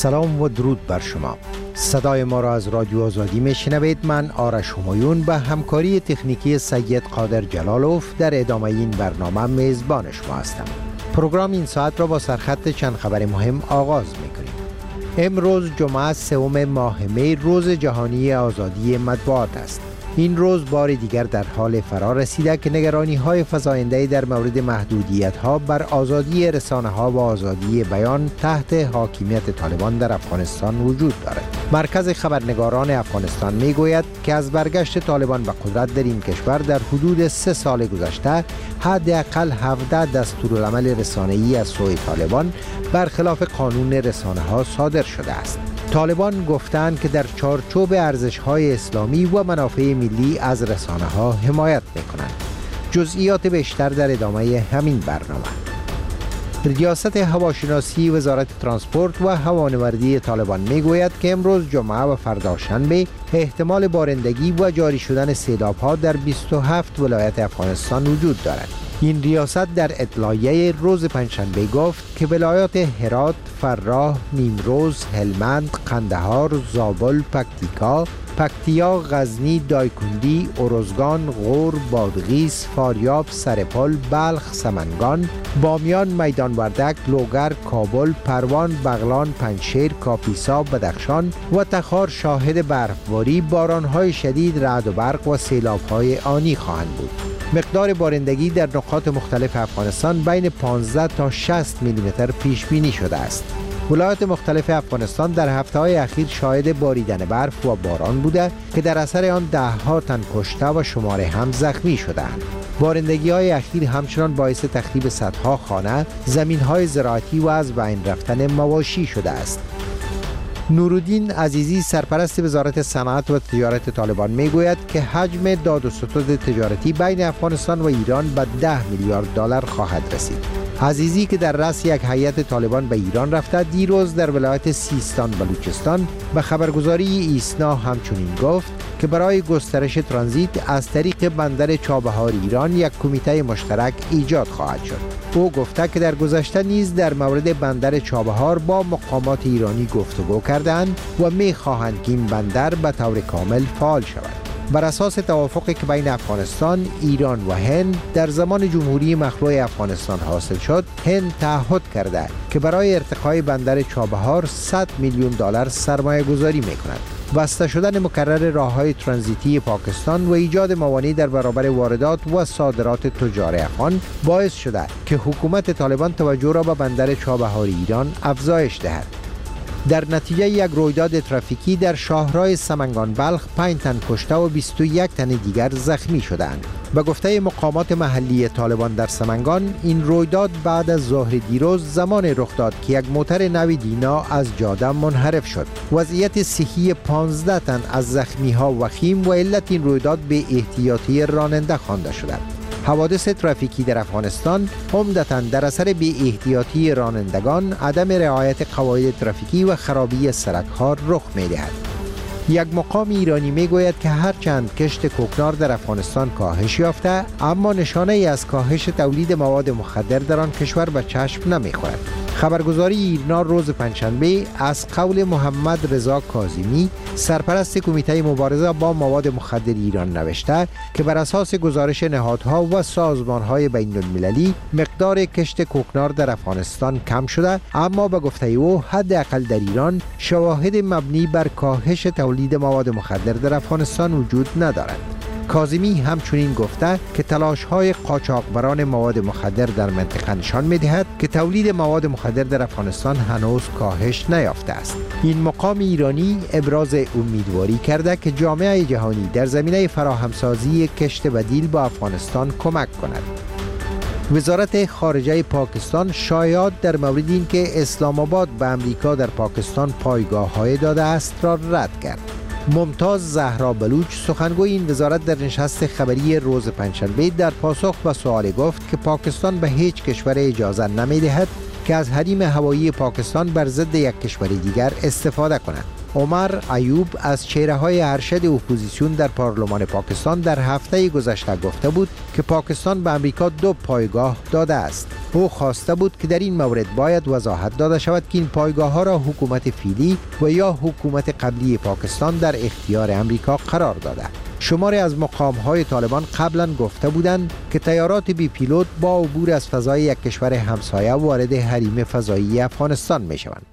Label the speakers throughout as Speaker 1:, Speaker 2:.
Speaker 1: سلام و درود بر شما. صدای ما را از رادیو آزادی میشنوید. من آرش همایون به همکاری تکنیکی سید قادر جلالوف در ادامه این برنامه میزبان شما هستم. پروگرام این ساعت را با سرخط چند خبر مهم آغاز میکنیم. امروز جمعه 3 ماه می روز جهانی آزادی مطبوعات است. این روز بار دیگر در حال فرا رسیده که نگرانی های فزاینده در مورد محدودیت ها بر آزادی رسانه ها و آزادی بیان تحت حاکمیت طالبان در افغانستان وجود دارد. مرکز خبرنگاران افغانستان می گوید که از برگشت طالبان به قدرت در این کشور در حدود 3 سال گذشته حداقل 17 دستورالعمل رسانه‌ای از سوی طالبان برخلاف قانون رسانه ها صادر شده است. طالبان گفتند که در چارچوب ارزش‌های اسلامی و منافع ملی از رسانه ها حمایت می‌کنند. جزئیات بیشتر در ادامه همین برنامه. ریاست هواشناسی وزارت ترانسپورت و هوانوردی طالبان میگوید که امروز جمعه و فردا شنبه احتمال بارندگی و جاری شدن سیلاب‌ها در 27 ولایت افغانستان وجود دارد. این ریاست در اطلاعیه روز پنجشنبه گفت که ولایات هرات، فراه، نیمروز، هلمند، قندهار، زابل، پکتیا، غزنی، دایکندی، ارزگان، غور، بادغیس، فاریاب، سرپل، بلخ، سمنگان، بامیان، میدان وردک، لوگر، کابل، پروان، بغلان، پنجشیر، کاپیسا، بدخشان و تخار شاهد برفباری، بارانهای شدید، رعد و برق و سیلاب‌های آنی خواهند بود. مقدار بارندگی در نقاط مختلف افغانستان بین 15 تا 60 میلیمتر پیش بینی شده است. ولایات مختلف افغانستان در هفته‌های اخیر شاهد باریدن برف و باران بوده که در اثر آن ده‌ها تن کشته و شماره هم زخمی شده‌اند. بارندگی‌های اخیر همچنان باعث تخریب صدها خانه، زمین‌های زراعتی و از بین رفتن مواشی شده است. نورالدین عزیزی سرپرست وزارت صنعت و تجارت طالبان میگوید که حجم داد و ستد تجارتی بین افغانستان و ایران به 10 میلیارد دلار خواهد رسید. عزیزی که در رأس یک هیئت طالبان به ایران رفته دیروز در ولایت سیستان بلوچستان به خبرگزاری ایسنا همچنین گفت که برای گسترش ترانزیت از طریق بندر چابهار ایران یک کمیته مشترک ایجاد خواهد شد. او گفته که در گذشته نیز در مورد بندر چابهار با مقامات ایرانی گفتگو کردند و می‌خواهند که این بندر به طور کامل فعال شود. بر اساس توافقی که بین افغانستان، ایران و هند در زمان جمهوری مخلوع افغانستان حاصل شد، هند تعهد کرده که برای ارتقای بندر چابهار 100 میلیون دلار سرمایه گذاری می کند. بسته شدن مکرر راه‌های ترانزیتی پاکستان و ایجاد موانع در برابر واردات و صادرات تجار افغان باعث شده که حکومت طالبان توجه را به بندر چابهار ایران افزایش دهد. در نتیجه یک رویداد ترافیکی در شاهراه سمنگان بلخ 5 تن کشته و 21 تن دیگر زخمی شدند. به گفته مقامات محلی طالبان در سمنگان، این رویداد بعد از ظهر دیروز زمان رخ داد که یک موتر نو دینا از جاده منحرف شد. وضعیت صحی 15 تن از زخمی‌ها وخیم و علت این رویداد به احتیاطی راننده خوانده شده. حوادث ترافیکی در افغانستان عمدتاً در اثر بی احتیاطی رانندگان، عدم رعایت قواعد ترافیکی و خرابی سرک‌ها رخ می‌دهد. یک مقام ایرانی میگوید که هرچند کشت کوکنار در افغانستان کاهش یافته، اما نشانه ای از کاهش تولید مواد مخدر در آن کشور به چشم نمی‌خورد. خبرگزاری ایرنا روز پنجشنبه از قول محمد رضا کاظمی، سرپرست کمیته مبارزه با مواد مخدر ایران نوشته که بر اساس گزارش نهادها و سازمانهای بین المللی مقدار کشت کوکنار در افغانستان کم شده، اما به گفته او حداقل در ایران شواهد مبنی بر کاهش تولید مواد مخدر در افغانستان وجود ندارد. کاظمی همچنین گفته که تلاش‌های قاچاقبران مواد مخدر در منطقه نشان می‌دهد که تولید مواد مخدر در افغانستان هنوز کاهش نیافته است. این مقام ایرانی ابراز امیدواری کرده که جامعه جهانی در زمینه فراهمسازی کشت بدیل با افغانستان کمک کند. وزارت خارجه پاکستان شایعات در مورد اینکه اسلام آباد به امریکا در پاکستان پایگاه‌های داده است را رد کرد. ممتاز زهرا بلوچ سخنگوی این وزارت در نشست خبری روز پنجشنبه در پاسخ به سوال گفت که پاکستان به هیچ کشور اجازه نمی‌دهد که از حریم هوایی پاکستان بر ضد یک کشور دیگر استفاده کند. عمر ایوب از چهره‌های ارشد اپوزیسیون در پارلمان پاکستان در هفته گذشته گفته بود که پاکستان به امریکا 2 پایگاه داده است. او خواسته بود که در این مورد باید وضاحت داده شود که این پایگاه‌ها را حکومت فعلی و یا حکومت قبلی پاکستان در اختیار امریکا قرار داده. شماری از مقام‌های طالبان قبلا گفته بودند که طیارات بی پیلوت با عبور از فضای یک کشور همسایه وارد حریم فضایی افغانستان می‌شوند.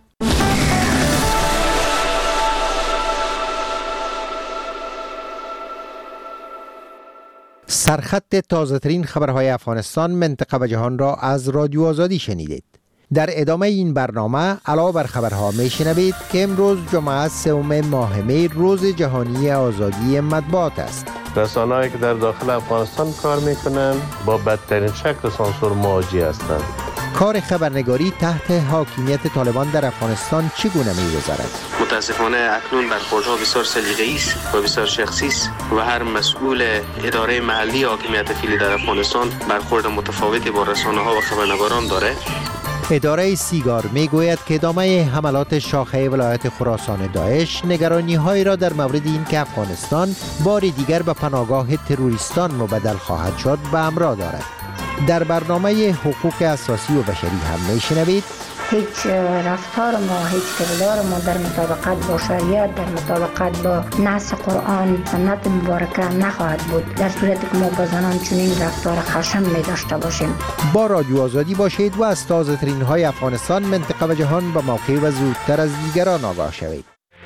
Speaker 1: سرخط تازه‌ترین خبرهای افغانستان، منطقه و جهان را از رادیو آزادی شنیدید. در ادامه این برنامه علاوه بر خبرها میشنوید که امروز جمعه 3 ماه می روز جهانی آزادی مطبوعات است.
Speaker 2: رسانه‌ای که در داخل افغانستان کار میکنند با بدترین شکل سانسور مواجه هستند.
Speaker 1: کار خبرنگاری تحت حاکمیت طالبان در افغانستان چگونه می‌گذرد؟
Speaker 3: متاسفانه اکنون برخوردها بسیار سلیقه‌ای است و بسیار شخصی است و هر مسئول اداره محلی حاکمیت فعلی در افغانستان برخورد متفاوتی با رسانه‌ها و خبرنگاران داره.
Speaker 1: اداره سیگار میگوید که ادامه حملات شاخه ولایت خراسان داعش نگرانی‌هایی را در مورد اینکه افغانستان بار دیگر به پناهگاه تروریستان مبدل خواهد شد به همراه دارد. در برنامه حقوق اساسی و بشری هم میشنوید
Speaker 4: هیچ رفتار ما، هیچ کردار ما در مطابقت با شریعت، در مطابقت با نص قرآن سنت مبارکه نخواهد بود در صورتی که ما با زنان چنین رفتار خشن می داشته باشیم.
Speaker 1: با رادیو آزادی باشید و از تازه ترین های افغانستان، منطقه و جهان به موقع و زودتر از دیگران آگاه شوید.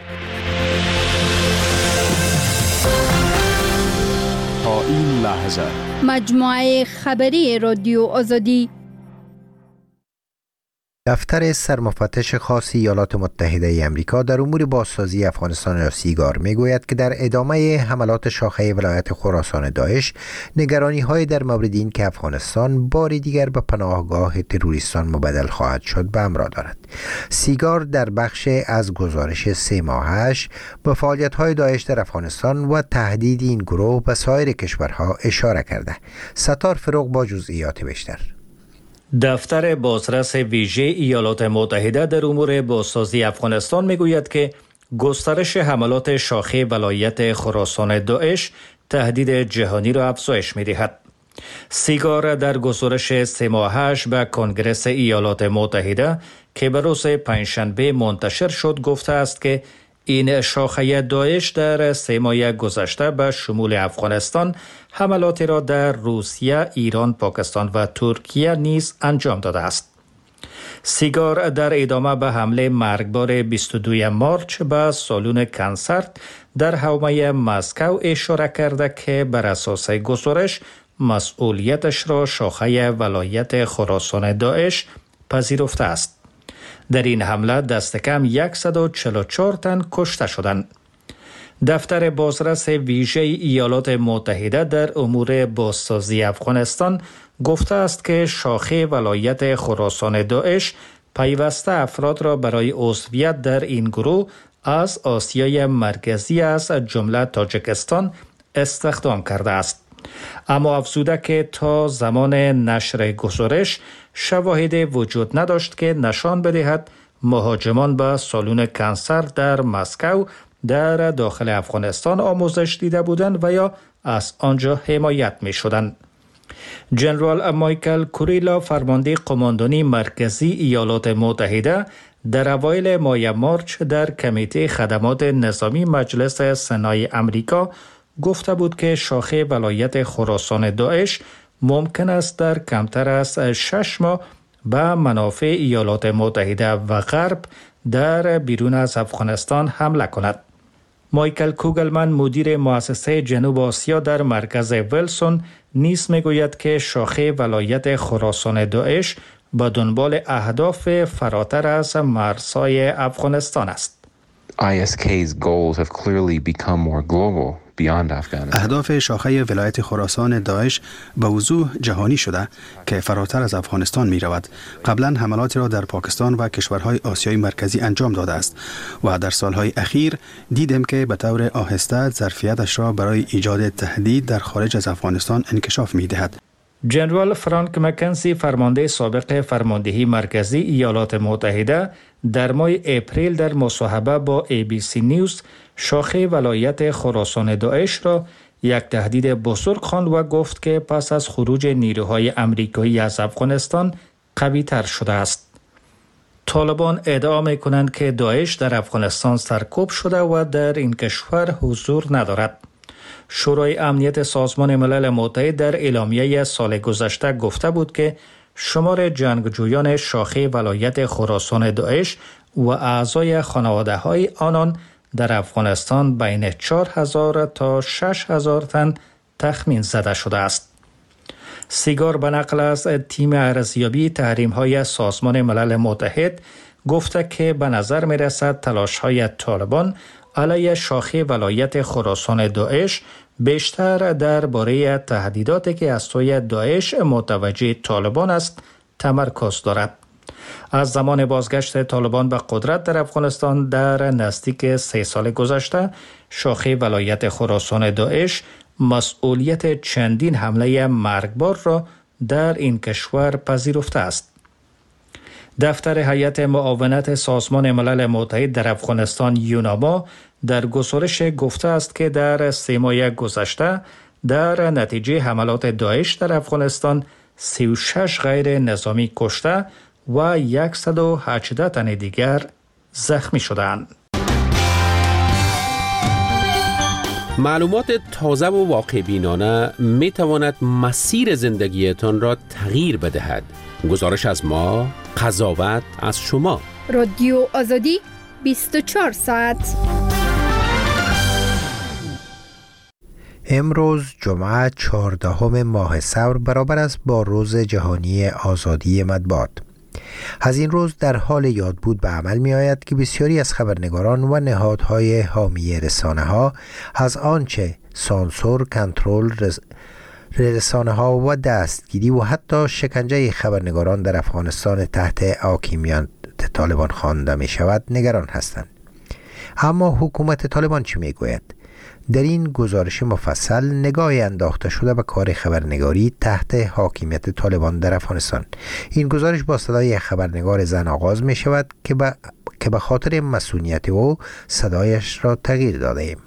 Speaker 5: تا این لحظه
Speaker 6: مجموعه خبری رادیو آزادی.
Speaker 1: دفتر سرمفتش خاص ایالات متحده ای آمریکا در امور بازسازی افغانستان یا سیگار میگوید که در ادامه حملات شاخه ولایت خراسان داعش نگرانی‌های در مورد این که افغانستان بار دیگر به پناهگاه تروریستان مبدل خواهد شد به همراه دارد. سیگار در بخش از گزارش 3 ماهش به فعالیت‌های داعش در افغانستان و تهدید این گروه به سایر کشورها اشاره کرده. ستار فروغ با جزئیات بیشتر.
Speaker 7: دفتر بازرس ویژه ایالات متحده در امور بازسازی افغانستان میگوید که گسترش حملات شاخه ولایت خراسان داعش تهدید جهانی را افزایش می‌دهد. سیگار در گزارش 3 ماهش به کنگره ایالات متحده که به روز پنجشنبه منتشر شد گفته است که این شاخه داعش در 3 ماه گذشته به شمول افغانستان حملاتی را در روسیه، ایران، پاکستان و ترکیه نیز انجام داده است. سیگار در ادامه به حمله مرگبار 22 مارچ به سالن کنسرت در حومه مسکو اشاره کرده که بر اساس گزارش مسئولیتش را شاخه ولایت خراسان داعش پذیرفته است. در این حمله دست کم 144 تن کشته شدند. دفتر بازرس ویژه ایالات متحده در امور بازسازی افغانستان گفته است که شاخه ولایت خراسان داعش پیوسته افراد را برای عضویت در این گروه از آسیای مرکزی از جمله تاجیکستان استخدام کرده است. اما افزوده که تا زمان نشر گزارش شواهدی وجود نداشت که نشان بدهد مهاجمان به سالن کنسرت در مسکو در داخل افغانستان آموزش دیده بودند و یا از آنجا حمایت می شدند. جنرال مایکل کوریلا فرمانده قماندانی مرکزی ایالات متحده در اوایل ماه مارچ در کمیته خدمات نظامی مجلس سنای امریکا گفته بود که شاخه ولایت خراسان داعش ممکن است در کمتر از 6 ماه به منافع ایالات متحده و غرب در بیرون از افغانستان حمله کند. مایکل کوگلمن مدیر مؤسسه جنوب آسیا در مرکز ویلسون نیز میگوید که شاخه ولایت خراسان داعش به دنبال اهداف فراتر از مرزهای افغانستان است.
Speaker 8: ISK's goals have clearly become more global beyond Afghanistan.
Speaker 5: اهداف شاخه ولایت خراسان داعش به وضوح جهانی شده که فراتر از افغانستان می رود. قبلا حملاتی را در پاکستان و کشورهای آسیای مرکزی انجام داده است و در سالهای اخیر دیدیم که به طور آهسته ظرفیتش را برای ایجاد تهدید در خارج از افغانستان انکشاف می دهد.
Speaker 7: جنرال فرانک مکنزی فرمانده سابق فرماندهی مرکزی ایالات متحده در ماه اپریل در مصاحبه با ABC نیوز شاخه ولایت خراسان داعش را یک تهدید بزرگ خواند و گفت که پس از خروج نیروهای امریکایی از افغانستان قوی تر شده است. طالبان ادعا می کنند که داعش در افغانستان سرکوب شده و در این کشور حضور ندارد. شورای امنیت سازمان ملل متحد در اعلامیه سال گذشته گفته بود که شمار جنگجویان شاخه ولایت خراسان داعش و اعضای خانواده های آنان در افغانستان بین 4000 تا 6000 تن تخمین زده شده است. سیگار به نقل از تیم ارزیابی تحریم های سازمان ملل متحد گفته که به نظر می رسد تلاش های طالبان علیه شاخه ولایت خراسان داعش بیشتر درباره تهدیداتی که از سوی داعش متوجه طالبان است تمرکز دارد. از زمان بازگشت طالبان به قدرت در افغانستان در نزدیک 3 سال گذشته، شاخه ولایت خراسان داعش مسئولیت چندین حمله مرگبار را در این کشور پذیرفته است. دفتر هیئت معاونت سازمان ملل متحد در افغانستان یوناما در گزارش گفته است که در 3 ماه گذشته در نتیجه حملات داعش در افغانستان 36 غیر نظامی کشته و 118 تن دیگر زخمی شدند.
Speaker 9: معلومات تازه و واقع بینانه می تواند مسیر زندگیتان را تغییر بدهد. گزارش از ما، قضاوت از شما.
Speaker 6: رادیو آزادی 24 ساعت.
Speaker 1: امروز جمعه 14 ماه ثور برابر است با روز جهانی آزادی مطبوعات. از این روز در حال یاد بود به عمل می آید که بسیاری از خبرنگاران و نهادهای حامی رسانه ها از آنچه سانسور، کنترل رسانه ها و دستگیری و حتی شکنجه خبرنگاران در افغانستان تحت حاکمیت طالبان خوانده می شود نگران هستند. اما حکومت طالبان چی می گوید؟ در این گزارش مفصل نگاهی انداخته شده به کار خبرنگاری تحت حاکمیت طالبان در افغانستان. این گزارش با صدای خبرنگار زن آغاز می شود که به خاطر مسئولیت او صدایش را تغییر داده ایم.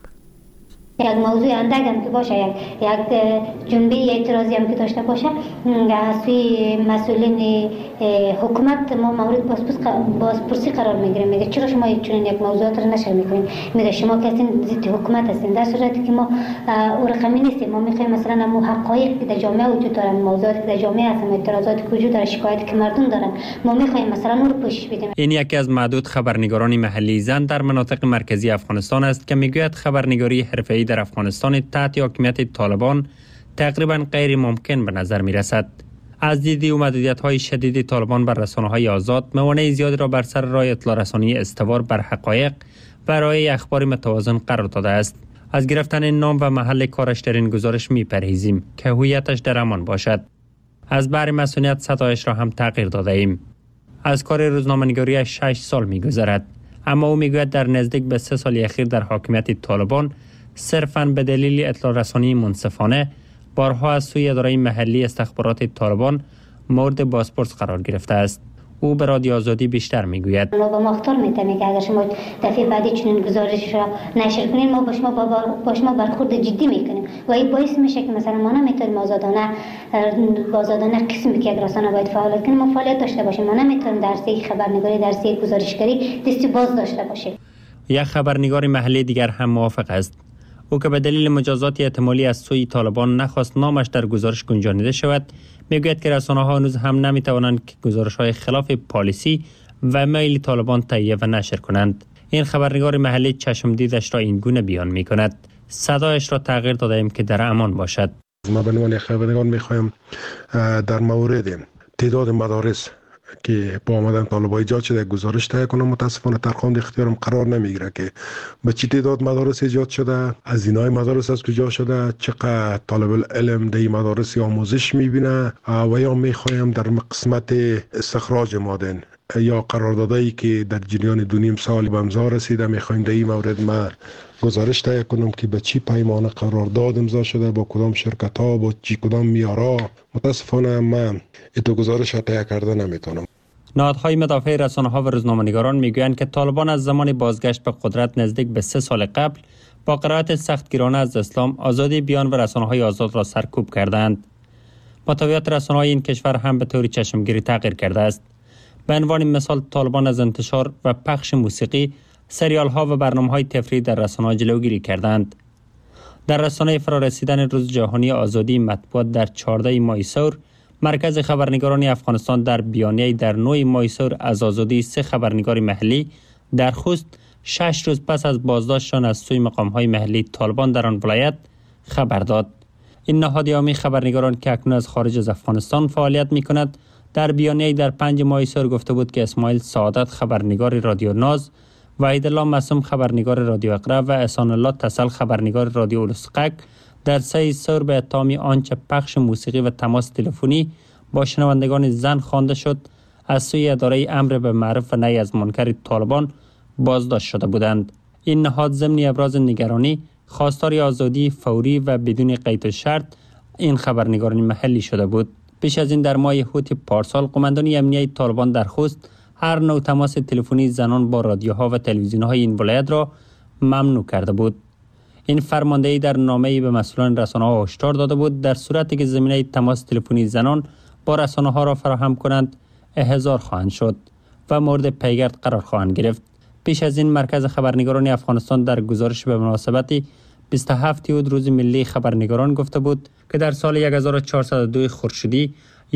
Speaker 10: یک موضوع اندک هم که باشه، یک جنبه اعتراضی هم که داشته باشه، از سوی مسئولین حکومت ما مورد بازپرسی قرار میگیریم. میگه چرا شما چنین یک موضوعات را نشر میکنین؟ میگه شما کسی ضد حکومت هستین، در صورتی که ما او رقمی نیستیم. ما میخوایم مثلا همون حقایق که در جامعه وجود دارن، موضوعاتی که در جامعه هستن، اعتراضاتی که وجود داره، شکایتی که مردم دارن، ما میخوایم مثلا اون رو پوشش بدیم.
Speaker 11: این یکی از معدود خبرنگاران محلی زن در مناطق مرکزی افغانستان است که میگوید خبرنگاری حرفه‌ای در افغانستان تحت حاکمیت طالبان تقریبا غیر ممکن به نظر می رسد. از دید و محدودیت‌های شدید طالبان بر رسانه‌های آزاد، موانع زیادی را بر سر راه اطلاع رسانی استوار بر حقایق و ارائه اخبار متوازن قرار داده است. از گرفتن نام و محل کارش در این گزارش می پرهیزیم که هویتش در امان باشد. از بر مسئولیت صدایش را هم تغییر داده ایم. از کار روزنامه‌نگاری 6 سال می گذرد، اما او می گوید در نزدیک به 3 سال اخیر در حاکمیت طالبان صرفاً به دلیل اطلاع رسانی منصفانه بارها از سوی اداره محلی استخبارات طالبان مورد بازپرس قرار گرفته است. او به رادیو آزادی بیشتر میگوید:
Speaker 10: ما با مختار میتونیم که اگر شما دفعه بعدی چنین گزارش را نشر کنین، ما با شما برخورد جدی میکنیم و این باعث میشه که مثلا ما نمیتونیم آزادانه قسمی که یک رسانه باید فعالیت کنیم ما فعالیت داشته باشیم. ما نمیتونیم درسی خبرنگاری، درسی گزارشگری دستی باز داشته باشیم.
Speaker 11: یک خبرنگار محلی دیگر هم موافق است. او که به دلیل مجازات احتمالی از سوی طالبان نخواست نامش در گزارش گنجانیده شود، میگوید که رسانه‌ها هنوز هم نمیتوانند که گزارش‌های خلاف پالیسی و میل طالبان تهیه و نشر کنند. این خبرنگار محلی چشم دیدش را این گونه بیان میکند: صدایش را تغییر دادیم که در امان باشد.
Speaker 12: ما به عنوان خبرنگار میخوایم در مورد تعداد مدارس که با آمدن طالبان ایجاد شده گزارش تهیه کنم. متاسفانه در خوند اختیارم قرار نمیگیره که به چه تعداد مدارس ایجاد شده، هزینه‌های مدارس از کجا شده، چقدر طالب العلم در این مدارس آموزش میبینه و یا میخوایم در قسمت استخراج مادن یا قراردادایی که در جریان 2.5 سال به امضا رسیده میخوایم در این مورد ما گزارش تهیه کنم که به چی پیمان قرارداد امضا شده، با کدام شرکت ها، با چی کدام میارا. متاسفانه من این گزارش تهیه کرده نمیتونم.
Speaker 11: نهادهای مدافع رسانه‌ها و روزنامه‌نگاران میگویند که طالبان از زمان بازگشت به قدرت نزدیک به 3 سال قبل با قرائت سختگیرانه از اسلام آزادی بیان و رسانه‌های آزاد را سرکوب کردند. محتویات رسانه‌های این کشور هم به طور چشمگیری تغییر کرده است. به عنوان مثال طالبان از انتشار و پخش موسیقی، سریال‌ها و برنامه‌های تفریحی در رسانه‌ها جلوگیری کردند. در رسانه فرارسیدن روز جهانی آزادی مطبوعات در 14 ماه سور، مرکز خبرنگاران افغانستان در بیانیه‌ای در 9 ماه سور از آزادی 3 خبرنگار محلی در خوست 6 روز پس از بازداشتشان از سوی مقام‌های محلی طالبان در آن ولایت خبر داد. این نهاد یامی خبرنگاران که اکنون از خارج از افغانستان فعالیت می‌کند در بیانیه‌ای در 5 ماه سور گفته بود که اسماعیل سعادت خبرنگار رادیو ناز، وحیدالله معصوم خبرنگار رادیو اقرا و احسان الله تسل خبرنگار رادیو الاسقک در 3 سور به اتهام آنچه پخش موسیقی و تماس تلفنی با شنوندگان زن خوانده شد از سوی اداره امر به معروف و نهی از منکر طالبان بازداشت شده بودند. این نهاد ضمن ابراز نگرانی خواستار آزادی فوری و بدون قید و شرط این خبرنگاران محلی شده بود. پیش از این در ماه هوت پارسال قماندانی امنیتی طالبان در خوست هر نوع تماس تلفنی زنان با رادیوها و تلویزیون‌های این ولایت را ممنوع کرده بود. این فرماندهی در نامه‌ای به مسئولان رسانه‌ها هشدار داده بود در صورتی که زمینه تماس تلفنی زنان با رسانه‌ها را فراهم کنند احضار خواهند شد و مورد پیگرد قرار خواهند گرفت. پیش از این مرکز خبرنگاران افغانستان در گزارش به مناسبت 27 اود روز ملی خبرنگاران گفته بود که در سال 1402 خورشیدی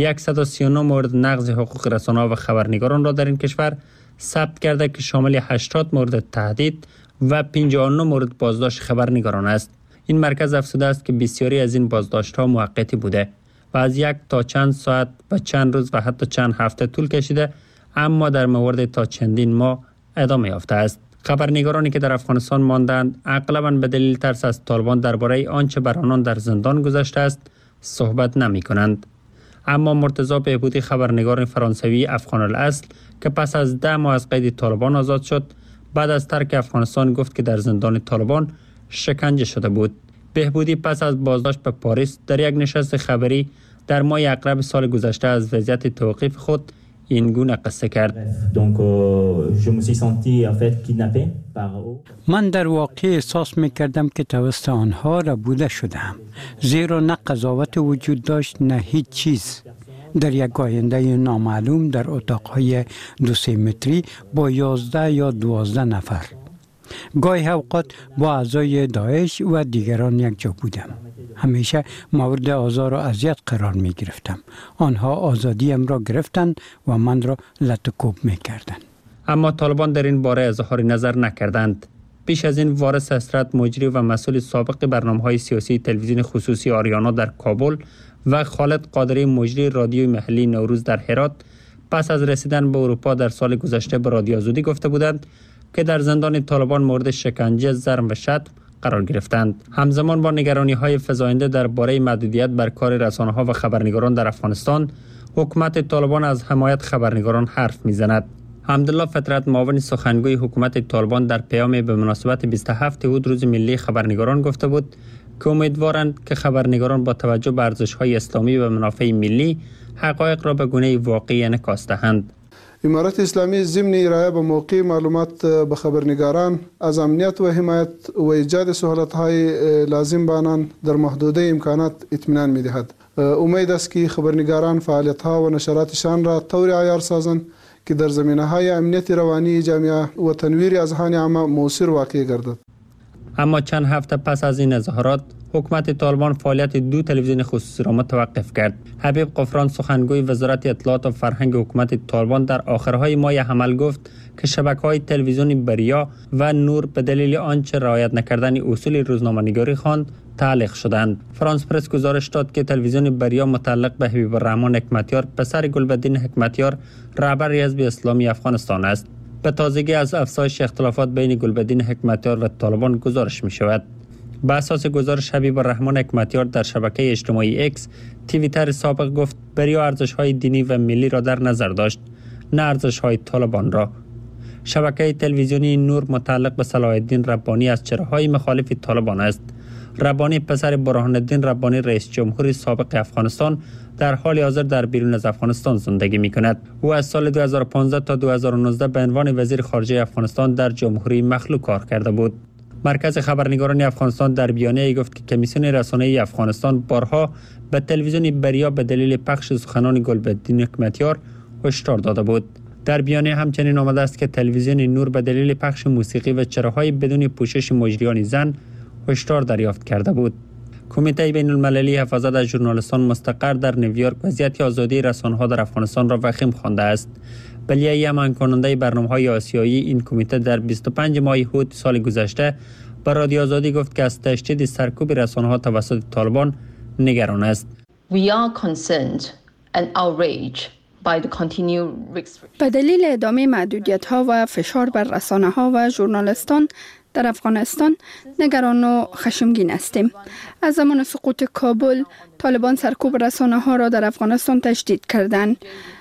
Speaker 11: 139 مورد نقض حقوق رسانه‌ها و خبرنگاران را در این کشور ثبت کرده که شامل 80 مورد تهدید و 59 مورد بازداشت خبرنگاران است. این مرکز افزوده است که بسیاری از این بازداشت‌ها موقتی بوده و از 1 تا چند ساعت و چند روز و حتی چند هفته طول کشیده، اما در مورد تا چندین ماه ادامه یافته است. خبرنگارانی که در افغانستان ماندند اغلباً به دلیل ترس از طالبان درباره آنچه بر آنان در زندان گذشته است صحبت نمی‌کنند. اما مرتضی بهبودی خبرنگار فرانسوی افغان الاصل که پس از 10 ماه از قید طالبان آزاد شد، بعد از ترک افغانستان گفت که در زندان طالبان شکنجه شده بود. بهبودی پس از بازداشت به پاریس در یک نشست خبری در ماه اکرب سال گذشته از وضعیت توقیف خود این گونه قصه کرد.
Speaker 13: من در واقع احساس می‌کردم که توسط آنها ربوده شدم، زیرا نه قضاوت وجود داشت نه هیچ چیز. در یک آینده نامعلوم در اتاق‌های 2 متری با 11 یا 12 نفر. گاهی اوقات با اعضای داعش و دیگران یک جا بودم. همیشه مورد آزار و اذیت قرار می گرفتم. آنها آزادیم را گرفتند و من را لطکوب می کردند.
Speaker 11: اما طالبان در این باره اظهار نظر نکردند. پیش از این وارث اسرت مجری و مسئول سابق برنامه‌های سیاسی تلویزیون خصوصی آریانا در کابل و خالد قادری مجری رادیوی محلی نوروز در هرات پس از رسیدن به اروپا در سال گذشته به رادیو آزادی گفته بودند که در زندان طالبان مورد شکنجه، ضرب و شتم قرار گرفتند. همزمان با نگرانی‌های فزاینده درباره محدودیت بر کار رسانه‌ها و خبرنگاران در افغانستان، حکومت طالبان از حمایت خبرنگاران حرف می‌زند. حمدالله فطرت معاون سخنگوی حکومت طالبان در پیامی به مناسبت 27 اود روز ملی خبرنگاران گفته بود که امیدوارند که خبرنگاران با توجه به ارزش‌های اسلامی و منافع ملی حقایق را به گونه واقعی انعکاس دهند.
Speaker 14: امارت اسلامی ضمن ارائه به موقع معلومات به خبرنگاران از امنیت و حمایت و ایجاد سهولت‌های لازم به آنان در محدوده امکانات اطمینان می‌دهد. امید است که خبرنگاران فعالیت‌ها و نشراتشان را طور عیار سازند که در زمینه‌های امنیت روانی جامعه و تنویر اذهان عامه مؤثر واقع گردد.
Speaker 11: اما چند هفته پس از این اظهارات، حکومت طالبان فعالیت 2 تلویزیون خصوصی را متوقف کرد. حبیب قفران سخنگوی وزارت اطلاعات و فرهنگ حکومت طالبان در آخرهای ماه حمل گفت که شبکه‌های تلویزیونی بریا و نور به دلیل آنچه رعایت نکردن اصول روزنامه‌نگاری خواند تعلیق شدند. فرانس پرس گزارش داد که تلویزیون بریا متعلق به حبیب الرحمن حکمتیار پسر گلبدین حکمتیار رهبر حزب اسلامی افغانستان است. به تازگی از افزایش اختلافات بین گلبدین حکمتیار و طالبان گزارش می شود. به اساس گزارش حبیب الرحمن حکمتیار در شبکه اجتماعی اکس توییتر سابق گفت بریا ارزش‌های دینی و ملی را در نظر داشت، نه ارزش‌های طالبان را. شبکه تلویزیونی نور متعلق به صلاح الدین ربانی از چهره‌های مخالف طالبان است. ربانی پسر برهان الدین ربانی رئیس جمهور سابق افغانستان در حال حاضر در بیرون از افغانستان زندگی می‌کند. او از سال 2015 تا 2019 به عنوان وزیر خارجه افغانستان در جمهوری مخلوع کار کرده بود. مرکز خبرنگاران افغانستان در بیانیه گفت که کمیسیون رسانه‌ای افغانستان بارها به تلویزیون بریا به دلیل پخش سخنان گلبدین حکمتیار هشدار داده بود. در بیانیه همچنین آمده است که تلویزیون نور به دلیل پخش موسیقی و چراهای بدون پوشش مجریان زن هشدار دریافت کرده بود. کمیته بین المللی حفاظت از ژورنالیستان مستقر در نیویورک وضعیت آزادی رسانه‌ها در افغانستان را وخیم خوانده است. بلیه امان کننده برنامه‌های آسیایی این کمیته در 25 ماه هوت سال گذشته به رادیو آزادی گفت که از تشدید سرکوب رسانه‌ها توسط طالبان نگران است.
Speaker 15: We are concerned and outraged by the continued restrictions.
Speaker 6: به دلیل ادامه محدودیت‌ها و فشار بر رسانه‌ها و ژورنالیستان در افغانستان نگران و خشمگین هستیم. از زمان سقوط کابل، طالبان سرکوب رسانه‌ها را در افغانستان تشدید کردند.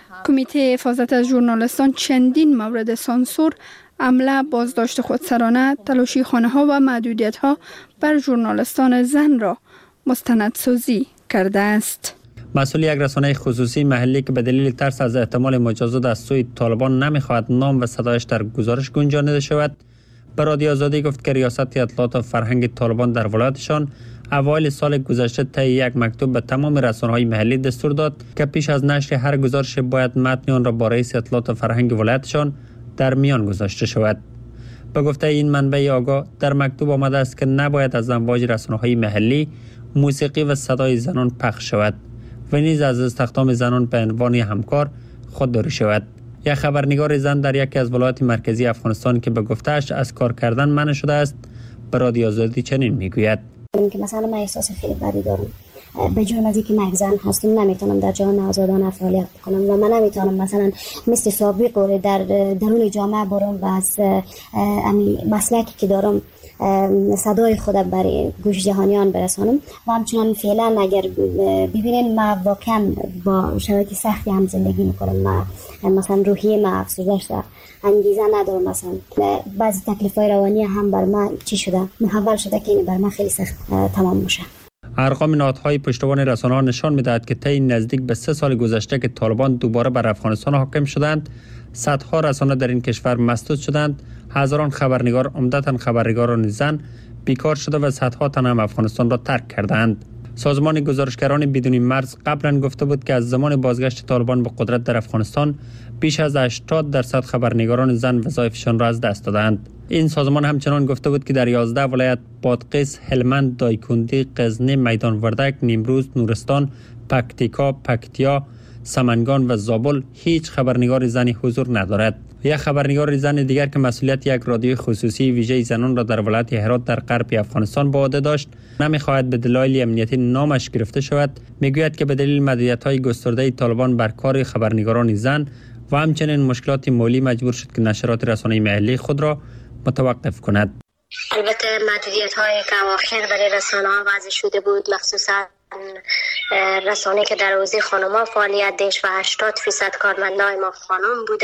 Speaker 6: کمیته حفاظت از ژورنالیستان چندین مورد سانسور، حمله، بازداشت خودسرانه، تلاشی خانه‌ها و محدودیت‌ها بر ژورنالیستان زن را مستندسازی کرده است.
Speaker 11: مسئول یک رسانه خصوصی محلی که به دلیل ترس از احتمال مجازات از سوی طالبان نمی‌خواهد نام و صدایش در گزارش گنجانیده شود، به رادیو آزادی گفت که ریاست اطلاعات و فرهنگ طالبان در ولایتشان اوایل سال گذشته طی یک مکتوب به تمام رسانه‌های محلی دستور داد که پیش از نشر هر گزارش باید متن آن را با رئیس اطلاعات و فرهنگ ولایتشان در میان گذاشته شود. به گفته این منبع آگاه در مکتوب آمده است که نباید از امواج رسانه‌های محلی موسیقی و صدای زنان پخش شود و نیز از استخدام زنان به عنوان همکار خودداری شود. یک خبرنگار زن در یکی از ولایات مرکزی افغانستان که به گفته‌اش از کار کردن منع شده است، به رادیو آزادی چنین میگوید:
Speaker 16: که مثلا من احساس خیلی بدی دارم، به جرم از اینکه من زن هستم نمیتونم در جهان آزادانه فعالیت کنم و من نمیتونم مثلا مثل سابق در درون جامعه برم و از مسلکی که دارم صدای خود برای گوش جهانیان برسانم. و همچنان فعلا اگر ببینین من واقعا با شرایط سختی هم زندگی میکنم، مثلا روحیه من افسرده شده، انگیزه ندارم، مثلا بعضی تکلیف‌های روانی هم بر من چی شده، محول شده که این بر من خیلی سخت تمام میشه.
Speaker 11: ارقام نهادهای پشتیبان رسانه‌ها نشان می‌دهد که طی نزدیک به 3 سال گذشته که طالبان دوباره بر افغانستان حاکم شدند، صدها رسانه در این کشور مسدود شدند، هزاران خبرنگار، عمدتاً خبرنگاران زن، بیکار شده و صدها تن هم افغانستان را ترک کردند. سازمان گزارشگران بدون مرز قبلا گفته بود که از زمان بازگشت طالبان به قدرت در افغانستان بیش از 80% خبرنگاران زن وظایفشان را از دست دادند. این سازمان همچنان گفته بود که در 11 ولایت بادغیس، هلمند، دایکندی، غزنی، میدان وردک، نیمروز، نورستان، پکتیکا، پکتیا، سمنگان و زابل هیچ خبرنگار زنی حضور ندارد. یک خبرنگار زن دیگر که مسئولیت یک رادیو خصوصی ویژه زنان را در ولایت هرات در غرب افغانستان به عهده داشت، نمی‌خواهد به دلایل امنیتی نامش گرفته شود. میگوید که به دلیل محدودیت‌های گسترده طالبان بر کار خبرنگاران زن و همچنین مشکلات مالی مجبور شد که نشرات رسانه‌ای محلی خود را متوقف کند.
Speaker 16: البته محدودیت‌های که اواخر برای رسانه‌ها وضع شده بود، مخصوصاً رسانه که در حوزه خانم‌ها فعالیت داشت و 80% کارمندای ما خانم بوده.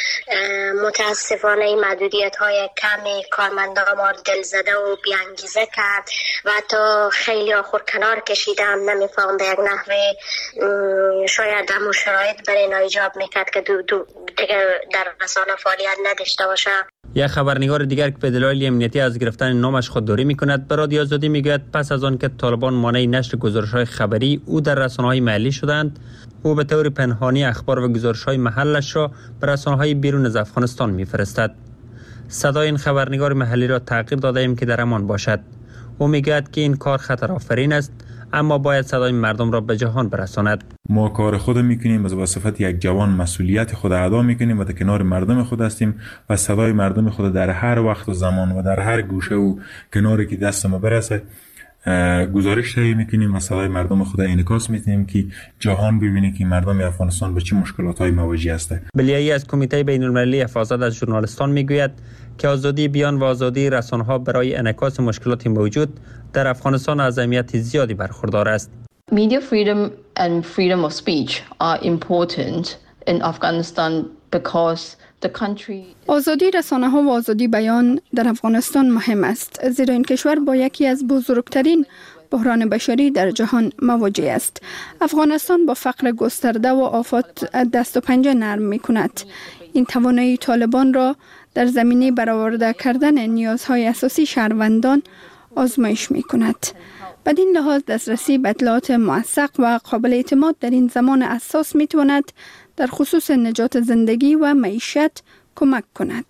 Speaker 16: متاسفانه این محدودیت‌های کمی کارمندا ما دلزده و بی‌انگیزه کرد و حتی خیلی آخر کنار کشیدن، نمی‌فهم به یک نحوه شاید همون شرایط برای اینا ایجاب میکرد که دیگه در رسانه فعالیت نداشته باشه.
Speaker 11: یک خبرنگار دیگر که به دلایل امنیتی از گرفتن نامش خودداری میکند به رادیو آزادی میگوید پس از آن که طالبان مانع نشر گزارش‌های خبری او در رسانه‌های محلی شدند، او به طور پنهانی اخبار و گزارش‌های محلش را به رسانه‌های بیرون از افغانستان میفرستد. صدای این خبرنگار محلی را تغییر داده ایم که در امان باشد. او میگوید که این کار خطرآفرین است، اما باید صدای مردم را به جهان برساند.
Speaker 17: ما کار خود میکنیم و به صفت یک جوان مسئولیت خود ادا میکنیم و در کنار مردم خود هستیم و صدای مردم خود در هر وقت و زمان و در هر گوشه و کناری که دست ما برسه گزارش تهیه میکنیم و صدای مردم خود انعکاس میدیم که جهان ببینه که مردم افغانستان به چه مشکلات‌های مواجه هستند.
Speaker 11: بلیایی از کمیته بین‌المللی حفاظت از ژورنالیستان میگوید که آزادی بیان و آزادی رسانه‌ها برای انعکاس مشکلات موجود در افغانستان از اهمیت زیادی برخوردار است.
Speaker 15: Media freedom and freedom of speech are important in Afghanistan because
Speaker 6: آزادی رسانه ها و آزادی بیان در افغانستان مهم است، زیرا این کشور با یکی از بزرگترین بحران بشری در جهان مواجه است. افغانستان با فقر گسترده و آفات دست و پنجه نرم می کند. این توانایی طالبان را در زمینه برآورده کردن نیازهای اساسی شهروندان آزمایش می کند. بدین لحاظ دسترسی به اطلاعات موثق و قابل اعتماد در این زمان حساس می تواند در خصوص نجات زندگی و معیشت کمک کند.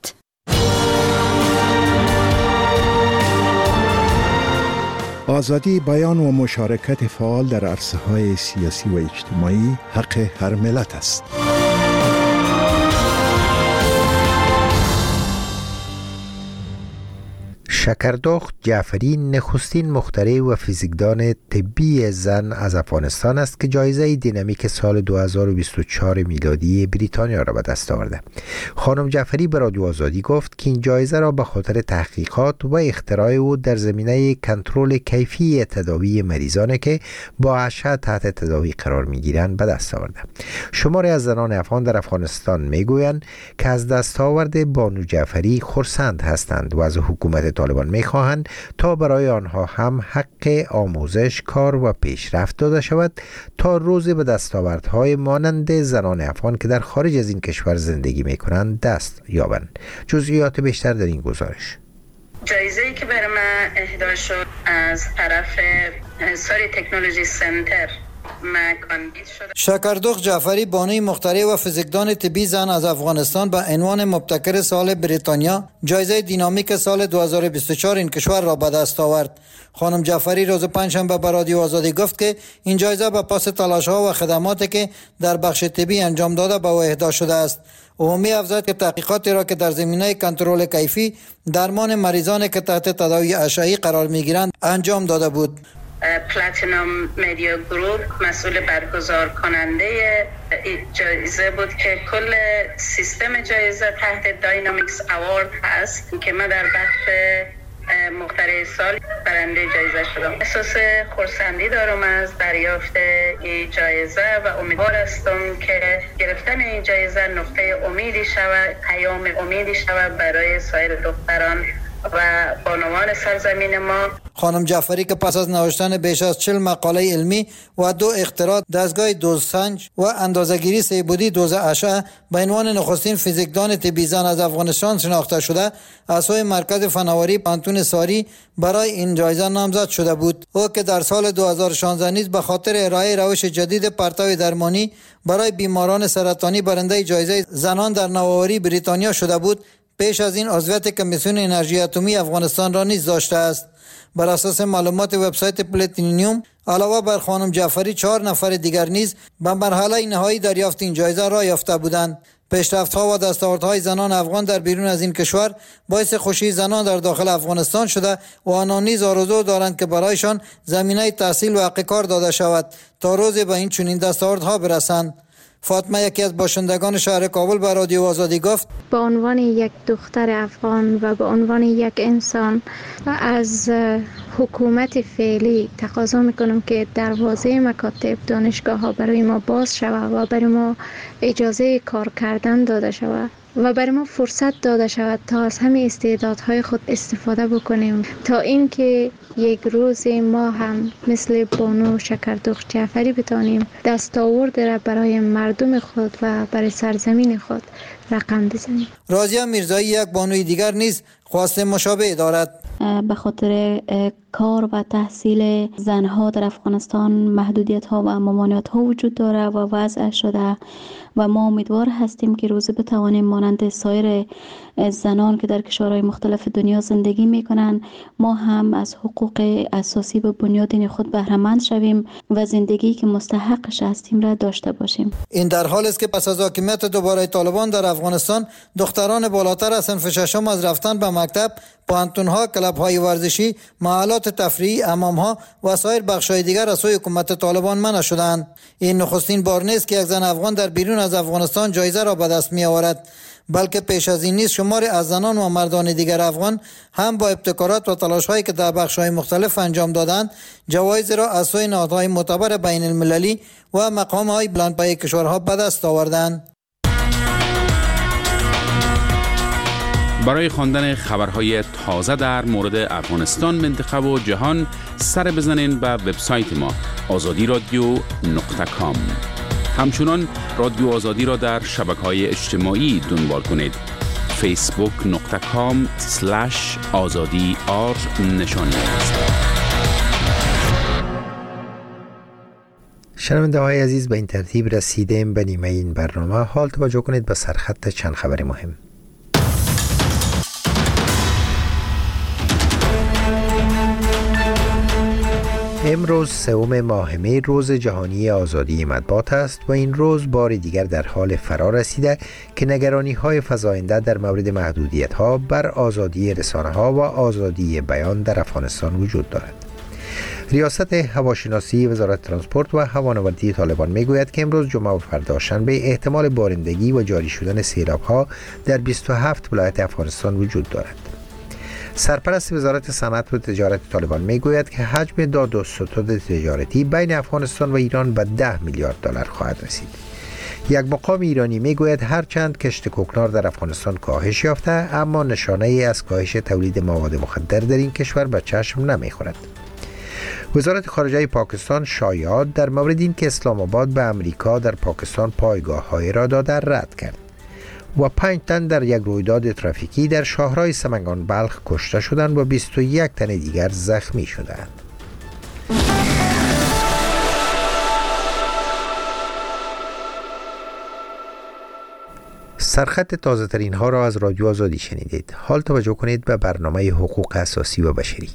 Speaker 18: آزادی بیان و مشارکت فعال در عرصه‌های سیاسی و اجتماعی حق هر ملت است.
Speaker 1: شکردخت جعفری نخستین مخترع و فیزیکدان طبی زن از افغانستان است که جایزه دینامیک سال 2024 میلادی بریتانیا را به دست آورده. خانم جعفری به رادیو آزادی گفت که این جایزه را به خاطر تحقیقات و اختراع او در زمینه کنترل کیفی تداوی مریضانی که با اشعه تحت تداوی قرار میگیرند به دست آورده. شماری از زنان افغان در افغانستان میگویند که از دستاورد بانو جعفری خرسند هستند و از حکومت طالبان میخواهند تا برای آنها هم حق آموزش، کار و پیشرفت داده شود تا روزی به دستاوردهای مانند زنان افغان که در خارج از این کشور زندگی میکنند دست یابند. جزئیات بیشتر در این گزارش.
Speaker 19: جایزه‌ای که برای من اهدا شد از طرف ساری تکنولوژی سنتر
Speaker 20: شکردخت جعفری بانوی مخترع و فیزیکدان طبی زن از افغانستان به عنوان مبتکر سال بریتانیا جایزه دینامیک سال 2024 این کشور را به دست آورد. خانم جعفری روز پنجشنبه به رادیو آزادی گفت که این جایزه به پاس تلاش‌ها و خدماتی که در بخش طبی انجام داده به او اهدا شده است. او افزود که تحقیقاتی را که در زمینه کنترل کیفی درمان مریضانی که تحت تداوی اشعه‌ای قرار می‌گیرند انجام داده بود.
Speaker 19: پلاتینوم مدیا گروپ مسئول برگزار کننده جایزه بود که کل سیستم جایزه تحت داینامیکس اوارد هست که من در بخش مخترع سال برنده جایزه شدم. احساس خرسندی دارم از دریافت این جایزه و امیدوار هستم که گرفتن این جایزه نقطه امیدی شود، پیام امیدی شود برای سایر دختران و بانوان سرزمین ما.
Speaker 20: خانم جعفری که پس از نوشتن بیش از 40 مقاله علمی و 2 اختراع دستگاه دوزسنج و اندازه‌گیری سه‌بعدی دوز اشعه به عنوان نخستین فیزیکدان طبی زن از افغانستان شناخته شده، از سوی مرکز فناوری پانتون ساری برای این جایزه نامزد شده بود. او که در سال 2016 نیز به خاطر ارائه روش جدید پرتو درمانی برای بیماران سرطانی برنده جایزه زنان در نوآوری بریتانیا شده بود، پیش از این عضویت کمیسیون انرژی اتمی افغانستان را نیز داشته است. بر اساس معلومات وبسایت پلاتینیوم علاوه بر خانم جعفری 4 نفر دیگر نیز به مرحله نهایی دریافت این جایزه را یافته بودند. پیشرفت‌ها و دستاوردهای زنان افغان در بیرون از این کشور باعث خوشی زنان در داخل افغانستان شده و آنان نیز آرزو دارند که برایشان زمینه تحصیل و حق کار داده شود تا روزی به این چنین دستاوردها برسند. فاطمه یکی از باشندگان شهر کابل به رادیو آزادی گفت
Speaker 21: به عنوان یک دختر افغان و به عنوان یک انسان از حکومت فعلی تقاضا میکنم که دروازه مکاتب دانشگاه ها برای ما باز شود و برای ما اجازه کار کردن داده شود و برای ما فرصت داده شود تا از همه استعدادهای خود استفاده بکنیم تا اینکه یک روز ما هم مثل بانو شکردخت جعفری بتانیم دستاورد را برای مردم خود و برای سرزمین خود رقم بزنیم.
Speaker 20: راضیه میرزایی یک بانوی دیگر نیز خواست مشابه دارد.
Speaker 22: به خاطر کار و تحصیل زنها در افغانستان محدودیت ها و ممانعت ها وجود داره و وضع شده و ما امیدوار هستیم که روزی بتوانیم مانند سایر زنان که در کشورهای مختلف دنیا زندگی میکنن ما هم از حقوق اساسی به بنیاد خود بهره مند شویم و زندگی که مستحقش هستیم را داشته باشیم.
Speaker 20: این در حالی است که پس از حاکمیت دوباره طالبان در افغانستان دختران بالاتر از صنف ششم از رفتن به مکتب، پانتون‌ها، کلب‌های ورزشی، محلات تفریحی، حمام‌ها و سایر بخش‌های دیگر از سوی حکومت طالبان منع شدند. این نخستین بار نیست که یک زن افغان در بیرون از افغانستان جایزه را به دست می‌آورد، بلکه پیش از این نیز شماری از زنان و مردان دیگر افغان هم با ابتکارات و تلاش‌هایی که در بخش‌های مختلف انجام دادند جوایز را از سوی نهادهای معتبر بین المللی و مقام‌های بلندپایه کشورها به دست آوردند.
Speaker 9: برای خواندن خبرهای تازه در مورد افغانستان، منطقه و جهان سر بزنین به وبسایت ما azadiradio.com. همچنان رادیو آزادی را در شبکه‌های اجتماعی دنبال کنید. facebook.com/azadi نشانی است.
Speaker 1: شنونده های عزیز، به این ترتیب رسیدیم به نیمه این برنامه. حال توجه کنید به سرخط چند خبر مهم. امروز سوم ماه می روز جهانی آزادی مطبوعات است و این روز بار دیگر در حال فرا رسیده که نگرانی های فزاینده در مورد محدودیت ها بر آزادی رسانه ها و آزادی بیان در افغانستان وجود دارد. ریاست هواشناسی وزارت ترانسپورت و هوانوردی طالبان میگوید که امروز جمعه و فردا شنبه احتمال بارندگی و جاری شدن سیلاب ها در 27 ولایت افغانستان وجود دارد. سرپرست وزارت صنعت و تجارت طالبان میگوید که حجم داد و ستد تجارتی بین افغانستان و ایران به 10 میلیارد دلار خواهد رسید. یک مقام ایرانی میگوید هرچند کشت کوکنار در افغانستان کاهش یافته، اما نشانه ای از کاهش تولید مواد مخدر در این کشور به چشم نمیخورد. وزارت خارجه پاکستان شایعات در مورد این که اسلام آباد به امریکا در پاکستان پایگاه‌های را داده رد کرد و 5 تن در یک رویداد ترافیکی در شاهراه سمنگان بلخ کشته شدند و 21 تن دیگر زخمی شدند. سرخط تازه ترین ها را از رادیو آزادی شنیدید. حال توجه کنید به برنامه حقوق اساسی و بشری.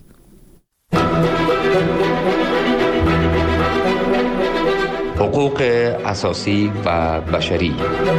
Speaker 2: حقوق اساسی و بشری.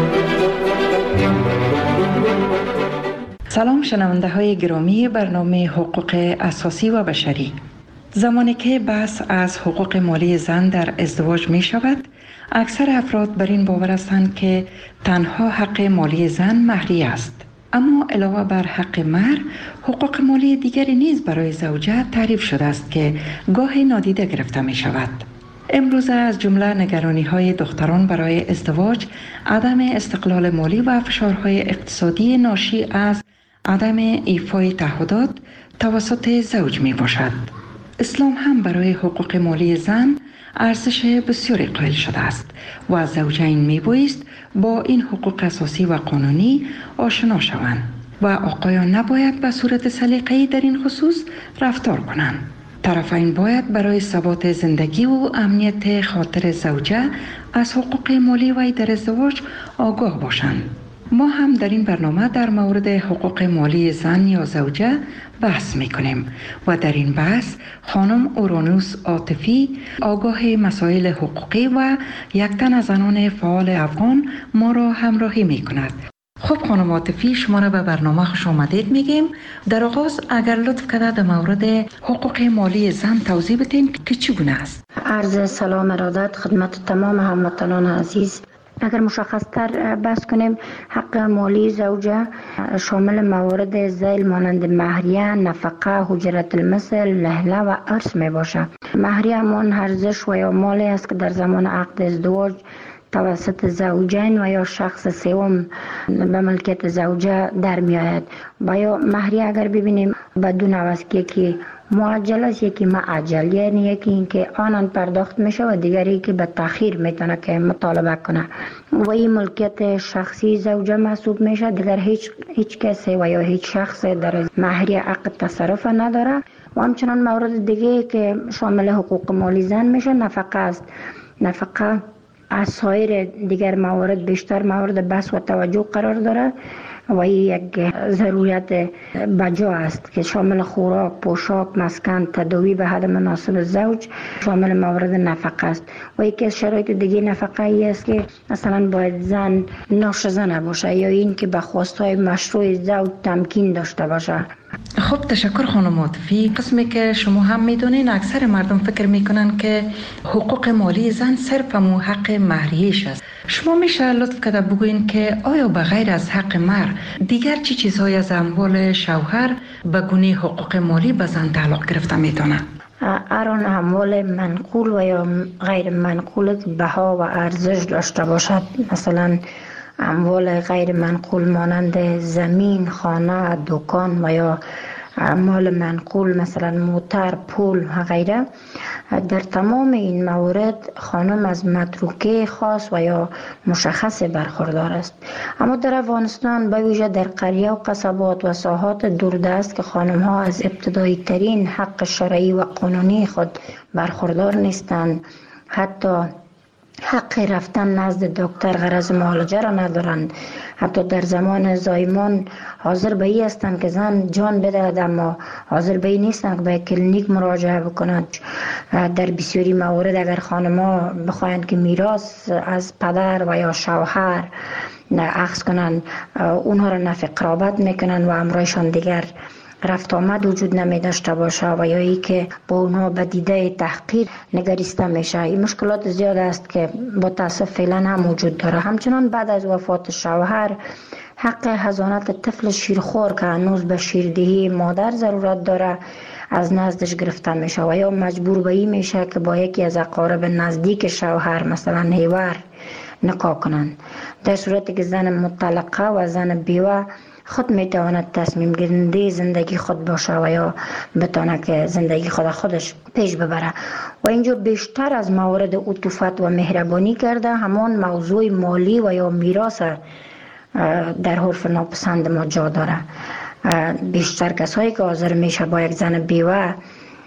Speaker 3: سلام شنونده های گرامی برنامه حقوق اساسی و بشری. زمانی که بحث از حقوق مالی زن در ازدواج می شود، اکثر افراد بر این باور هستند که تنها حق مالی زن مهریه است. اما علاوه بر حق مهر، حقوق مالی دیگری نیز برای زوجه تعریف شده است که گاهی نادیده گرفته می شود. امروز از جمله نگرانی‌های دختران برای ازدواج، عدم استقلال مالی و فشارهای اقتصادی ناشی از عدم ایفای تعهدات توسط زوج می باشد. اسلام هم برای حقوق مالی زن ارزش بسیاری قائل شده است و زوجین می بایست با این حقوق اساسی و قانونی آشنا شوند و آقایان نباید به صورت سلیقه‌ای در این خصوص رفتار کنند. طرفین باید برای ثبات زندگی و امنیت خاطر زوجه از حقوق مالی وی در ازدواج آگاه باشند. ما هم در این برنامه در مورد حقوق مالی زن یا زوجه بحث میکنیم و در این بحث خانم اورانوس عاطفی آگاه مسائل حقوقی و یک تن از زنان فعال افغان ما را همراهی میکند. خب خانم عاطفی، شما را به برنامه خوش آمدید میگیم. در آغاز اگر لطف کرده در مورد حقوق مالی زن توضیح بدین که چگونه است.
Speaker 4: عرض سلام ارادت خدمت تمام هموطنان عزیز. اگر مشخص تر بحث کنیم، حق مالی زوجه شامل موارد ذیل مانند مهریه، نفقه، حجرت المثل، لهله و ارث می باشه. مهریه همان ارزش و یا مالی است که در زمان عقد ازدواج توسط زوجین و یا شخص سوم به ملکیت زوجه در می آید. و یا مهریه اگر ببینیم بدون عوض که معجل است، یکی معجل، یعنی یکی اینکه آنان پرداخت میشه و دیگری که به تأخیر میتونه که مطالبه کنه و این ملکیت شخصی زوجه محسوب میشه. دیگر هیچ کسی و یا هیچ شخص در مهریه عقد تصرف نداره. و همچنان مورد دیگه که شامل حقوق مالی زن میشه نفقه است. نفقه از سایر دیگر موارد بیشتر مورد بحث و توجه قرار داره و این یک ضرورت بجا است که شامل خوراک، پوشاک، مسکن، تداوی به حد مناسب زوج شامل موارد نفقه است. و یکی از شرایط دیگه نفقه ای است که مثلا باید زن ناشزه نباشه یا این که به خواستهای مشروع زوج تمکین داشته باشه.
Speaker 3: خب تشکر خانم عاطفی. قسمی که شما هم میدونین اکثر مردم فکر میکنن که حقوق مالی زن صرف مو حق مهریش است. شما میشه لطف کرده بگوین که آیا به غیر از حق مهر دیگر چی چیزهای از اموال شوهر به گونه حقوق مالی به زن تعلق گرفته میتونه؟
Speaker 4: هر اموال منقول و یا غیر منقول بها و ارزش داشته باشد، مثلا اموال غیر منقول مانند زمین، خانه، دکان و یا مال منقول مثلا موتر، پول و غیره. در تمام این موارد خانم از متروکه خاص و یا مشخص برخوردار است. اما در افغانستان به ویژه در قریه و قصبات و ساحات دوردست که خانم ها از ابتدایی ترین حق شرعی و قانونی خود برخوردار نیستند، حتی حق رفتن نزد دکتر غرض معالجه را ندارند، حتی در زمان زایمان حاضر به این هستند که زن جان بدهد اما حاضر به این نیستند که به کلینیک مراجعه بکنند. در بسیاری موارد اگر خانم‌ها بخواهند که میراث از پدر و یا شوهر اخذ کنند، اونها را نفی قرابت میکنند و امرایشان دیگر رفت آمد وجود نمی داشته باشه و یا ای که با اونها به دیده تحقیر نگریسته میشه. این مشکلات زیاد است که با تاسف فعلا هم وجود داره. همچنان بعد از وفات شوهر حق حضانت طفل شیرخوار که هنوز به شیردهی مادر ضرورت داره از نزدش گرفته میشه و یا مجبور به این میشه که با یکی از اقارب نزدیک شوهر مثلا هیور نکاح کنند. در صورتی که زن مطلقه و زن بیوه خود میتواند تصمیم گیرنده زندگی خود باشه و یا بتونه که زندگی خودش پیش ببره. و اینجا بیشتر از موارد عطوفت و مهربانی کرده همان موضوع مالی و یا میراث در حرف ناپسند ما جا داره. بیشتر کسایی که حاضر میشه با یک زن بیوه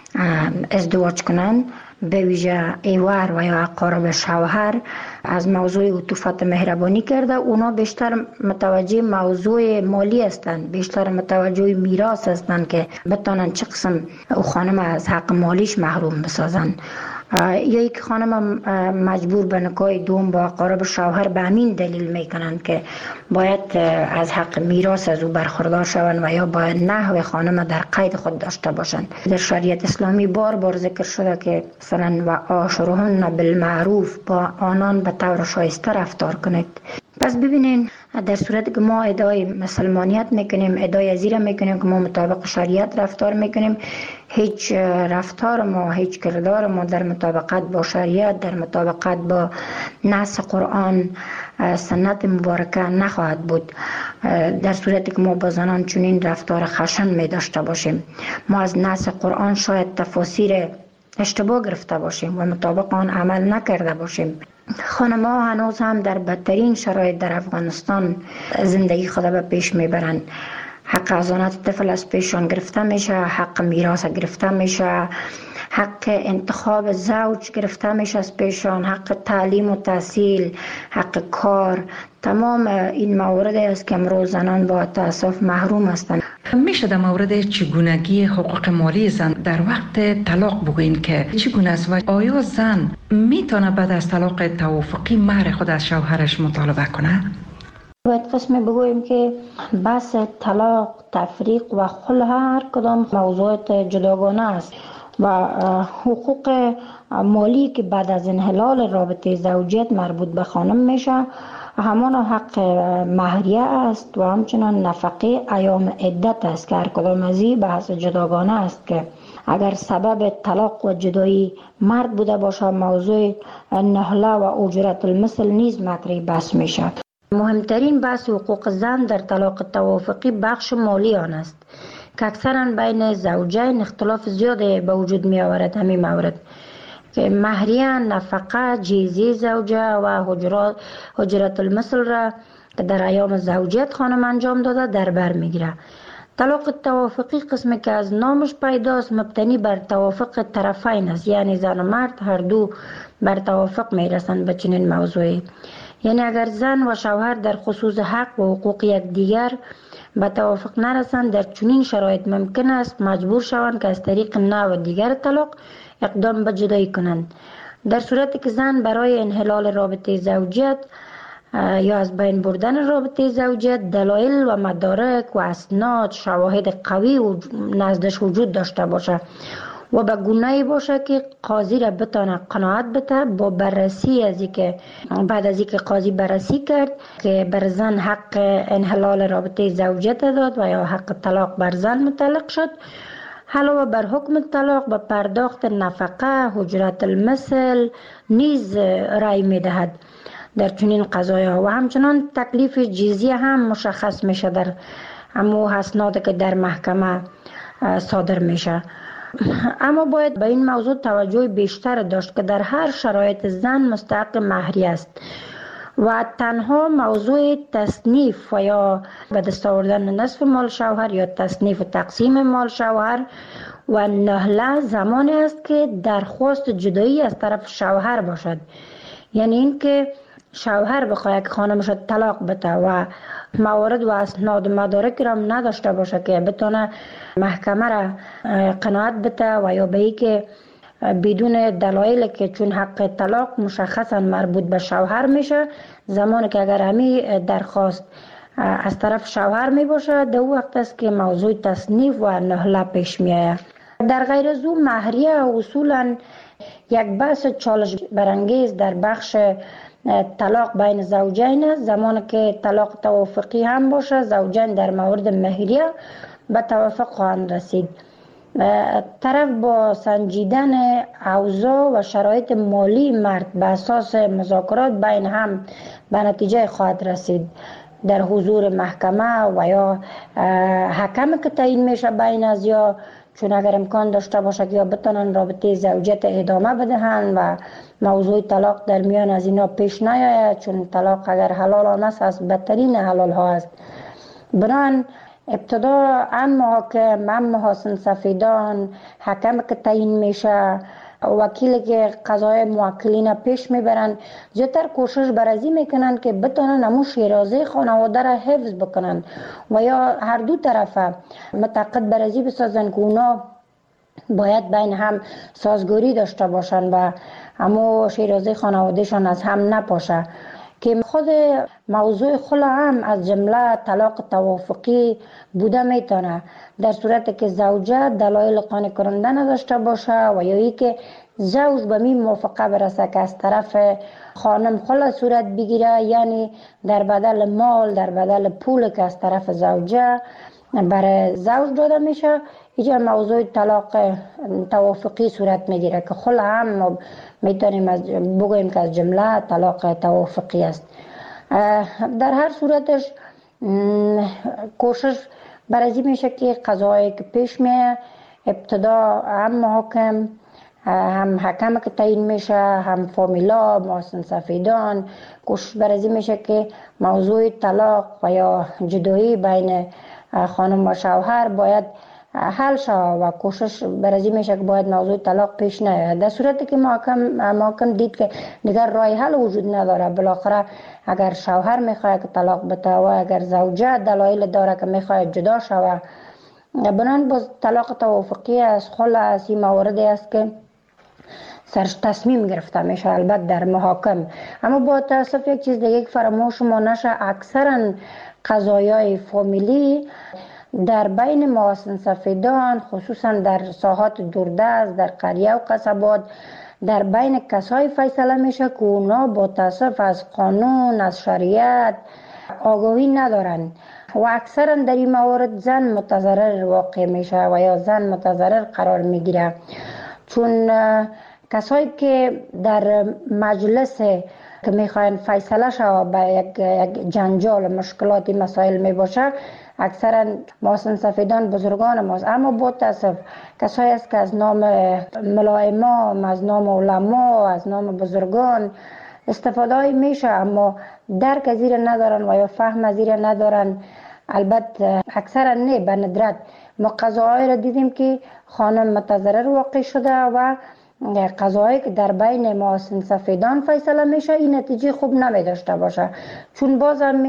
Speaker 4: ازدواج کنند، به ویژه ایوار و یا اقارب شوهر، از موضوع عطوفت مهربانی کرده. اونا بیشتر متوجه موضوع مالی هستند، بیشتر متوجه میراث هستند که بتونن چه قسم او خانم از حق مالیش محروم بسازن. یا یک خانم مجبور به نکاح دوم با اقارب شوهر به همین دلیل میکنند که باید از حق میراث از او برخوردار شوند و یا باید نحو خانم در قید خود داشته باشند. در شریعت اسلامی بار بار ذکر شده که مثلا و عاشرهن بالمعروف، با آنان به طور شایسته رفتار کنید. پس ببینین در صورتی که ما ادعای مسلمانیت میکنیم، ادعای ازیره میکنیم که ما مطابق شریعت رفتار میکنیم، هیچ رفتار ما، هیچ کردار ما در مطابقت با شریعت، در مطابقت با نص قرآن سنت مبارکه نخواهد بود. در صورتی که ما با زنان چنین رفتار خشن می داشته باشیم، ما از نص قرآن شاید تفاسیر اشتباه گرفته باشیم و مطابق آن عمل نکرده باشیم. خانم‌ها هنوز هم در بدترین شرایط در افغانستان زندگی خود به پیش میبرند. حق حضانت طفل از پیشان گرفته میشه، حق میراث گرفته میشه، حق انتخاب زوج گرفته میشه از پیشان، حق تعلیم و تحصیل، حق کار. تمام این موارد است که امروز زنان با تأسف محروم هستند.
Speaker 3: میشه در مورد چگونگی حقوق مالی زن در وقت طلاق بگوین که چگونه است و آیا زن میتونه بعد از طلاق توافقی مهر خود از شوهرش مطالبه کنه؟
Speaker 4: باید قسم بگوییم که بحث طلاق، تفریق و خلع هر کدام موضوعات جداگانه است و حقوق مالی که بعد از انحلال رابطه زوجیت مربوط به خانم میشه همان حق مهریه است و همچنان نفقه ایام عدت است که هر کدام از این بحث جداگانه است که اگر سبب طلاق و جدایی مرد بوده باشه موضوع نهله و اجرت المثل نیز مطرح بحث میشه. مهمترین بحث حقوق زن در طلاق توافقی بخش مالی آن است که اکثرا بین زوجین اختلاف زیاده به وجود می آورد. همین مورد که مهریه، نفقه، جیزی زوجه و حجرت المثل را که در ایام زوجیت خانم انجام داده در بر می گیره. طلاق توافقی قسمی که از نامش پیداست مبتنی بر توافق طرفین است، یعنی زن و مرد هر دو بر توافق می رسند به چنین موضوعی. یعنی اگر زن و شوهر در خصوص حق و حقوق یکدیگر به توافق نرسند، در چنین شرایط ممکن است مجبور شوند که از طریق نوع دیگر طلاق اقدام به جدایی کنند. در صورتی که زن برای انحلال رابطه زوجیت یا از بین بردن رابطه زوجیت دلایل و مدارک و اسناد، شواهد قوی نزدش وجود داشته باشه و به گونه‌ای باشه که قاضی را بتونه قناعت بده با بررسی از اینکه بعد از اینکه قاضی بررسی کرد که بر زن حق انحلال رابطه زوجیت داد و یا حق طلاق بر زن متعلق شد، علاوه بر حکم طلاق به پرداخت نفقه، حجرت المثل نیز رأی می‌دهد. در چنین قضایا و همچنان تکلیف جزیه هم مشخص میشه در امو اسناد که در محکمه صادر میشه. اما باید به این موضوع توجه بیشتر داشت که در هر شرایط زن مستحق مهری است و تنها موضوع تصنیف و یا به دست آوردن نصف مال شوهر یا تصنیف و تقسیم مال شوهر و نهله زمانی است که درخواست جدایی از طرف شوهر باشد. یعنی این که شوهر بخواهد که خانمش طلاق بده و موارد و اسناد مدارک را نداشته باشه که بتونه محکمه را قناعت بده و یا به ای که بدون دلایل که چون حق طلاق مشخصا مربوط به شوهر میشه، زمانی که اگر همی درخواست از طرف شوهر می باشه در وقت است که موضوع تصنیف و نهله پیش می آید. در غیر از او مهریه اصولا یک بحث چالش برانگیز در بخش طلاق بین زوجین است. زمانی که طلاق توافقی هم باشه، زوجین در مورد مهریه به توافق خواهند رسید. طرف با سنجیدن اوضاع و شرایط مالی مرد به اساس مذاکرات بین هم به نتیجه خواهد رسید در حضور محکمه و یا حکم که تعیین میشه بین از یا چون اگر امکان داشته باشه یا بتونن رابطه زوجیت ادامه بدهند و موضوع طلاق در میان از اینا پیش نیاید، چون طلاق اگر حلال است از بدترین حلال ها است. بران ابتدا محاکم، محاسن سفیدان، حکم که تعیین میشه، وکیلی که قضای موکلین پیش میبرن، زیادتر کوشش برازی میکنن که بتونن همون شیرازه خانواده را حفظ بکنن و یا هر دو طرف متعاقد برازی بسازن که اونا باید بین هم سازگاری داشته باشن و همون شیرازه خانوادهشان از هم نپاشه. که خود موضوع خلع هم از جمله طلاق توافقی بوده میتونه در صورتی که زوجه دلایل قانع کننده نداشته باشه و یا ای که زوج به می موافقه برسه که از طرف خانم خلع صورت بگیره، یعنی در بدل مال، در بدل پول که از طرف زوجه برای زوج داده میشه، اینجا موضوع طلاق توافقی صورت میگیره که خلع هم میتونیم بگوییم که از جمله طلاق توافقی است. در هر صورتش کوشش برازی میشه که قضایی که پیش میه ابتدا هم محاکم، هم حکم که تعیین میشه، هم فامیلا، محاسن سفیدان، کوشش برازی میشه که موضوع طلاق و یا جدایی بین خانم و شوهر باید حل شود و کوشش برازی میشه که باید موضوع طلاق پیش نیاید. در صورتی که محکم دید که دیگر راه حل وجود نداره، بالاخره اگر شوهر میخواد که طلاق بده و اگر زوجه دلایل داره که میخواد جدا شود، بنان باز طلاق توافقی از خلع از این موارد است که سرش تصمیم گرفته میشه، البته در محاکم. اما با تاسف یک چیز دیگه فراموش ما نشه، اکثرا قضایای فامیلی در بین محاسن سفیدان، خصوصا در ساحات دوردست، در قریه و قصبات، در بین کسای فیصله میشه که اونا با تاسف از قانون، از شریعت آگاهی ندارن و اکثرا در این موارد زن متضرر واقع میشه و یا زن متضرر قرار میگیره، چون کسایی که در مجلس که میخواین فیصله شود به یک جنجال مشکلاتی مسائل میباشه، اکثرا محاسن سفیدان بزرگان ماست. اما با تاسف کسایی است که از نام ملائمام، از نام علما، از نام بزرگان استفاده میشه اما درک از زیر ندارن و یا فهم از زیر ندارن. البته اکثرا نه، به ندرت ما قضاهای را دیدیم که خانم متضرر واقع شده و قضایی که در بین محاسن سفیدان فیصله میشه این نتیجه خوب نمی داشته باشه، چون باز هم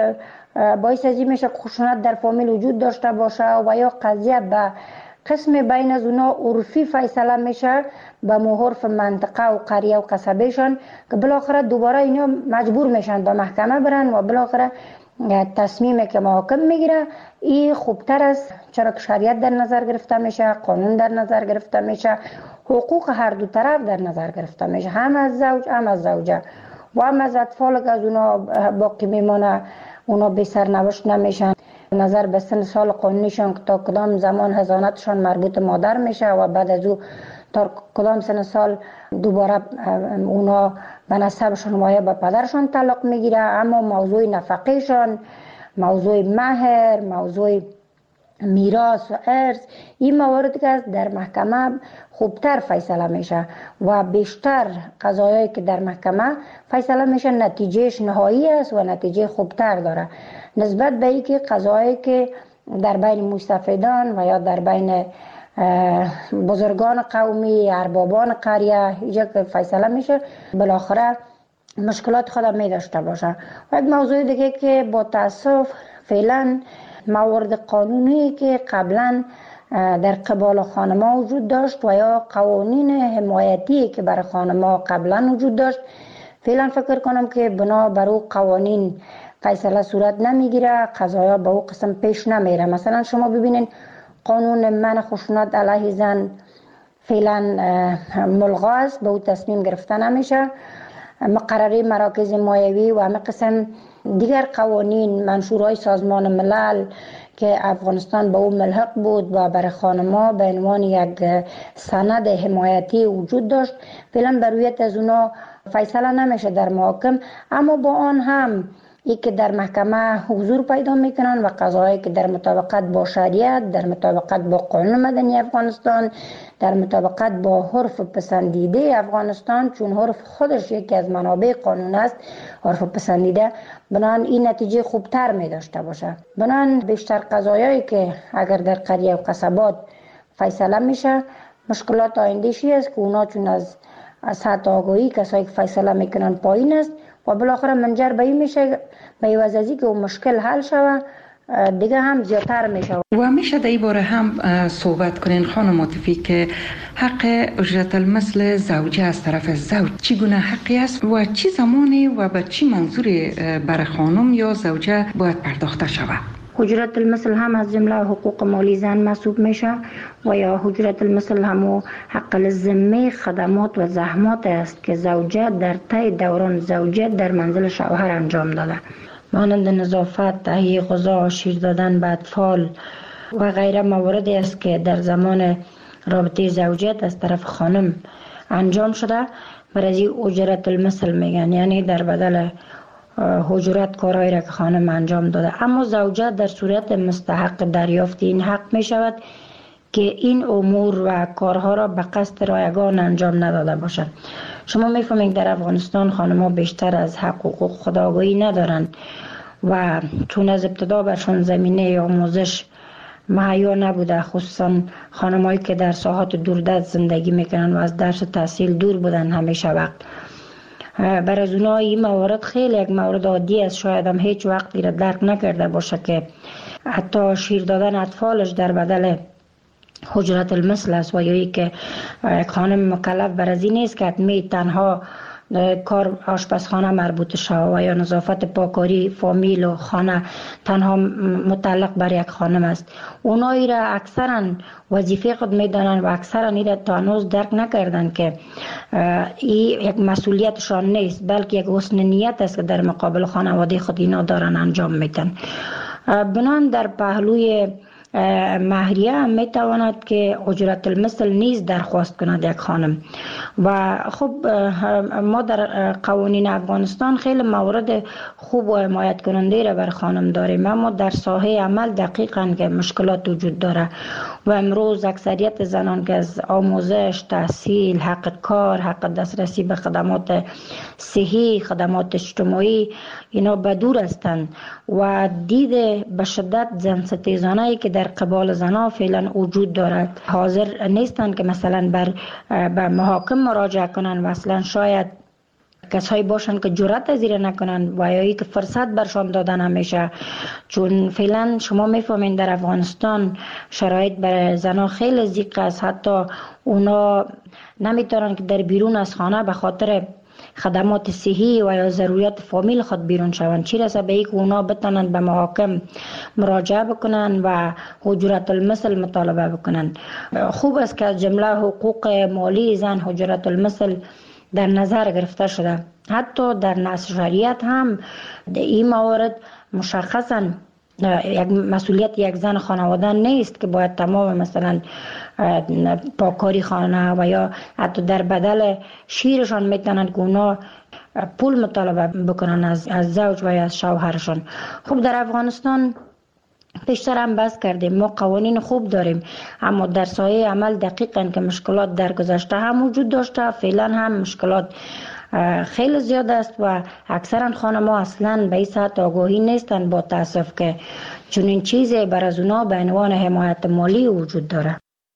Speaker 4: باعث از این میشه خشونت در فامیل وجود داشته باشه و یا قضیه به قسم بین از اونا عرفی فیصله میشه به محرف منطقه و قریه و قصبهشان که بالاخره دوباره اینا مجبور میشن به محکمه برن و بالاخره تصمیمی که محاکم میگیره این خوبتر است، چرا که شریعت در نظر گرفته میشه، قانون در نظر گرفته میشه، حقوق هر دو طرف در نظر گرفته میشه، هم از زوج هم از زوجه و هم از اطفال که از اونا باقی میمانه، اونا بی سرنوشت نمیشن. نظر به سن سال قانونیشان که تا کدام زمان حضانتشان مربوط مادر میشه و بعد از او تا کدام سن سال دوباره اونا به نسبشان و یا به پدرشان تعلق میگیره، اما موضوع نفقهشان، موضوع مهر، موضوع میراث و ارث، این موارد که در محکمه خوبتر فیصله میشه و بیشتر قضایایی که در محکمه فیصله میشه نتیجهش نهایی است و نتیجه خوبتر داره نسبت به اینکه قضایایی که در بین مستفیدان و یا در بین بزرگان قومی، اربابان قریه اینجا که فیصله میشه بالاخره مشکلات خود می داشته باشه. و یک موضوع دیگه که با تاسف فعلا موارد قانونی که قبلا در قبال خانم‌ها وجود داشت و یا قوانین حمایتی که برای خانم‌ها قبلا وجود داشت، فعلا فکر کنم که بنا بر او قوانین فیصله صورت نمیگیره، قضایا به او قسم پیش نمیره. مثلا شما ببینید قانون منع خشونت علیه زن فعلا ملغا است، به او تصمیم گرفته نمیشه. مقرره مراکز مایوی و همه قسم دیگر قوانین منشورهای سازمان ملل که افغانستان به او ملحق بود و برای خانم‌ها به عنوان یک سند حمایتی وجود داشت، فعلا بر رویت از اونا فیصله نمیشه در محاکم، اما با آن هم ای که در محکمه حضور پیدا میکنن و قضایی که در مطابقت با شریعت، در مطابقت با قانون مدنی افغانستان، در مطابقت با عرف پسندیده افغانستان، چون عرف خودش یکی از منابع قانون است، عرف پسندیده، بنان این نتیجه خوبتر می داشته باشه. بنان بیشتر قضایایی که اگر در قریه و قصبات فیصله میشه، مشکلات آینده‌شی است که اونا چون از سطح آگاهی کسایی که فیصله میکنن پایین است و بالاخره منجر به این میشه به عوض از اینکه اون مشکل حل شود دیگه هم زیادتر میشه.
Speaker 3: و میشه در این باره هم صحبت کنین خانم عاطفی که حق اجرت المثل زوجه از طرف زوج چگونه حقی است و چی زمانی و به چی منظوری برای خانم یا زوجه باید پرداخته شود؟
Speaker 4: اجرت المثل هم از جمله حقوق مالی زن محسوب میشه و یا اجرت المثل هم حق الذمه خدمات و زحمات است که زوجه در طی دوران زوجیت در منزل شوهر انجام داده، مانند نظافت، تهیه غذا، شیر دادن به اطفال و غیره مواردی است که در زمان رابطه زوجیت از طرف خانم انجام شده، برای اجرت المثل میگن، یعنی در بدل اجرت کارهایی را که خانم انجام داده. اما زوجه در صورت مستحق دریافت این حق می شود که این امور و کارها را به قصد رایگان انجام نداده باشد. شما میفهمید در افغانستان خانم‌ها بیشتر از حقوق خود آگاهی ندارند و چون از ابتدا برشان زمینه آموزش مهیا نبوده، خصوصا خانم‌هایی که در ساحات دوردست زندگی میکنن و از درس تحصیل دور بودن همیشه وقت، برای از اونها این موارد خیلی یک مورد عادی است، شاید هم هیچ وقتی را درک نکرده باشه که حتی شیر دادن اطفالش در بدل اجرت المثل است و یا که یک خانم مکلف بر از این نیست که حتمی تنها کار آشپزخانه مربوط شود و یا نظافت پاکاری فامیل و خانه تنها متعلق بر یک خانم است. اونایی را اکثرا وظیفه خود میدانند و اکثرا این را تا هنوز درک نکردند که این یک مسئولیتشان نیست، بلکه یک حسن نیت است که در مقابل خانواده خود اینا دارن انجام میدن. بنان در پهلوی مهریه هم می تواند که اجرت المثل نیز درخواست کند یک خانم و خب ما در قوانین افغانستان خیلی موارد خوب و حمایت کننده را بر خانم داریم، اما در ساحه عمل دقیقاً که مشکلات وجود داره و امروز اکثریت زنان که از آموزش، تحصیل، حق کار، حق دسترسی به خدمات صحی، خدمات اجتماعی اینا بدور هستند و دید به شدت زن ستیزانه‌ای که در قبال زنها فعلا وجود دارد حاضر نیستند که مثلا به محاکم مراجعه کنند و اصلا شاید کسایی باشند که جرأت از این نکنند و یا که فرصت برشان داده نمیشه، چون فعلا شما میفهمین در افغانستان شرایط برای زنها خیلی ضیق است، حتی اونا نمیتونن که در بیرون از خانه به خاطر خدمات صحی و یا ضروریات فامیل خود بیرون شوند، چی رسه به اینکه اونا بتونن به محاکم مراجعه بکنن و اجرت المثل مطالبه بکنن. خوب است که از جمله حقوق مالی زن اجرت المثل در نظر گرفته شده. حتی در نص شریعت هم این موارد مشخصا یک مسئولیت یک زن خانواده نیست که باید تمام مثلا پاکاری خانه و یا حتی در بدل شیرشان میتونند که اونا پول مطالبه بکنن از زوج و یا از شوهرشان. خب در افغانستان پیشتر هم بحث کردیم، ما قوانین خوب داریم، اما در سایه عمل دقیقاً که مشکلات در گذشته هم وجود داشته، فعلا هم مشکلات خیلی زیاد است و اکثرا خانم‌ها اصلاً به این سطح آگاهی نیستند، با تاسف که چنین چیزی بر از اونا به عنوان حمایت مالی وجود داره.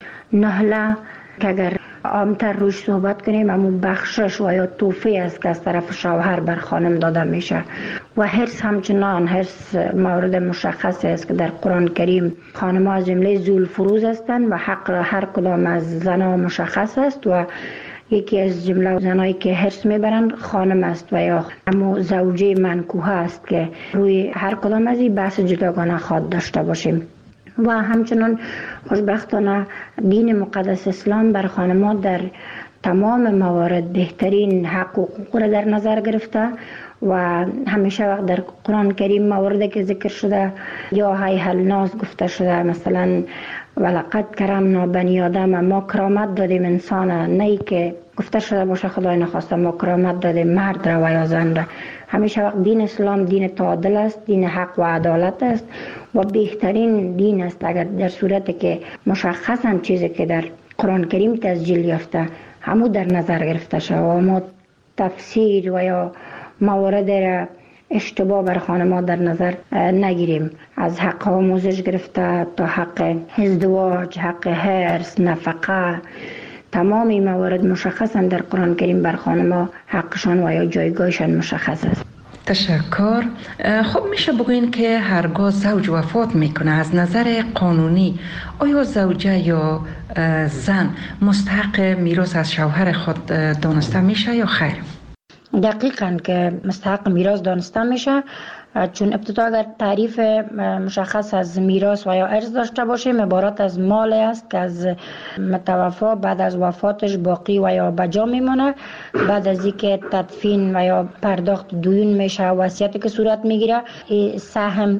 Speaker 4: نهله که اگر عامتر روش صحبت کنیم، اما بخشش و یا توفی است که از طرف شوهر بر خانم داده میشه و حرص همچنان حرص مورد مشخص است که در قرآن کریم خانم‌ها از جمله ذوالفروز هستند و حق هر کدام از زنها مشخص است و یکی از جمله زنایی که حرص میبرند خانم است و یا اما زوجه منکوحه است که روی هر کدام از این بحث جداگانه خواهد داشته باشیم. و همچنان خوشبختانه دین مقدس اسلام بر خانم‌ها در تمام موارد بهترین حق و حقوق را در نظر گرفته و همیشه وقت در قرآن کریم مواردی که ذکر شده یا هی الناس گفته شده، مثلا ولقد کرمنا بنی آدم، ما کرامت دادیم انسان، نه که گفته شده باشه خدای نخواسته ما کرامت دادیم مرد را و یا زن را. همیشه وقت دین اسلام دین تعادل است، دین حق و عدالت است و بهترین دین است اگر در صورتی که مشخصا چیزی که در قرآن کریم تسجیل یافته همو در نظر گرفته شد و ما تفسیر و یا موارد را اشتباه بر خانم‌ها در نظر نگیریم، از حق آموزش گرفته تا حق ازدواج، حق حرص، نفقه، تمام این موارد مشخصا در قرآن کریم بر خانم‌ها حقشان و یا جایگاهشان مشخص است.
Speaker 3: تشکر. خب میشه بگوین که هرگاه زوج وفات میکنه از نظر قانونی آیا زوجه یا زن مستحق میراث از شوهر خود دانسته میشه یا خیر؟
Speaker 4: دقیقاً که مستحق میراث دانسته میشه، چون ابتدا اگر تعریف مشخص از میراث و یا ارث داشته باشیم عبارت از مال است که از متوفا بعد از وفاتش باقی و یا بجا میمونه، بعد از اینکه تدفین و یا پرداخت دیون میشه، وصیتی که صورت میگیره، سهم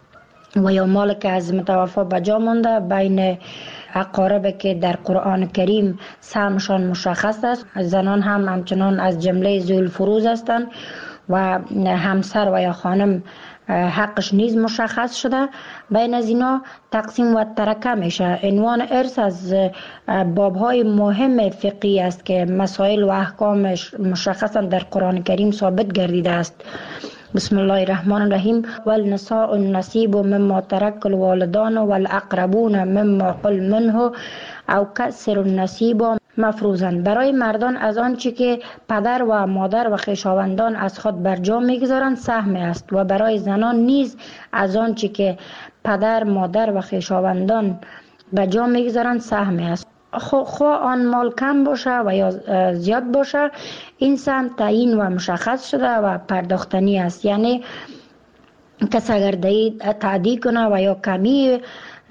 Speaker 4: و یا مال که از متوفا بجا مونده بین اقارب که در قرآن کریم سهمشان مشخص است. زنان هم همچنان از جمله ذوالفروز هستند و همسر و یا خانم حقش نیز مشخص شده. بین از اینا تقسیم و ترکه میشه. عنوان ارث از بابهای مهم فقهی است که مسائل و احکامش مشخصا در قرآن کریم ثابت گردیده است. بسم الله الرحمن الرحیم والنساء النصیب مما ترک الوالدان والاقربون مما قل منه او کسر النصیب مفروضاً. برای مردان از آنچه که پدر و مادر و خویشاوندان از خود برجا میگذارند سهم است و برای زنان نیز از آنچه که پدر، مادر و خویشاوندان برجا میگذارند سهم است. خواه آن مال کم باشه و یا زیاد باشه، این سهم تعیین و مشخص شده و پرداختنی است. یعنی کس اگر تعدی کنه و یا کمی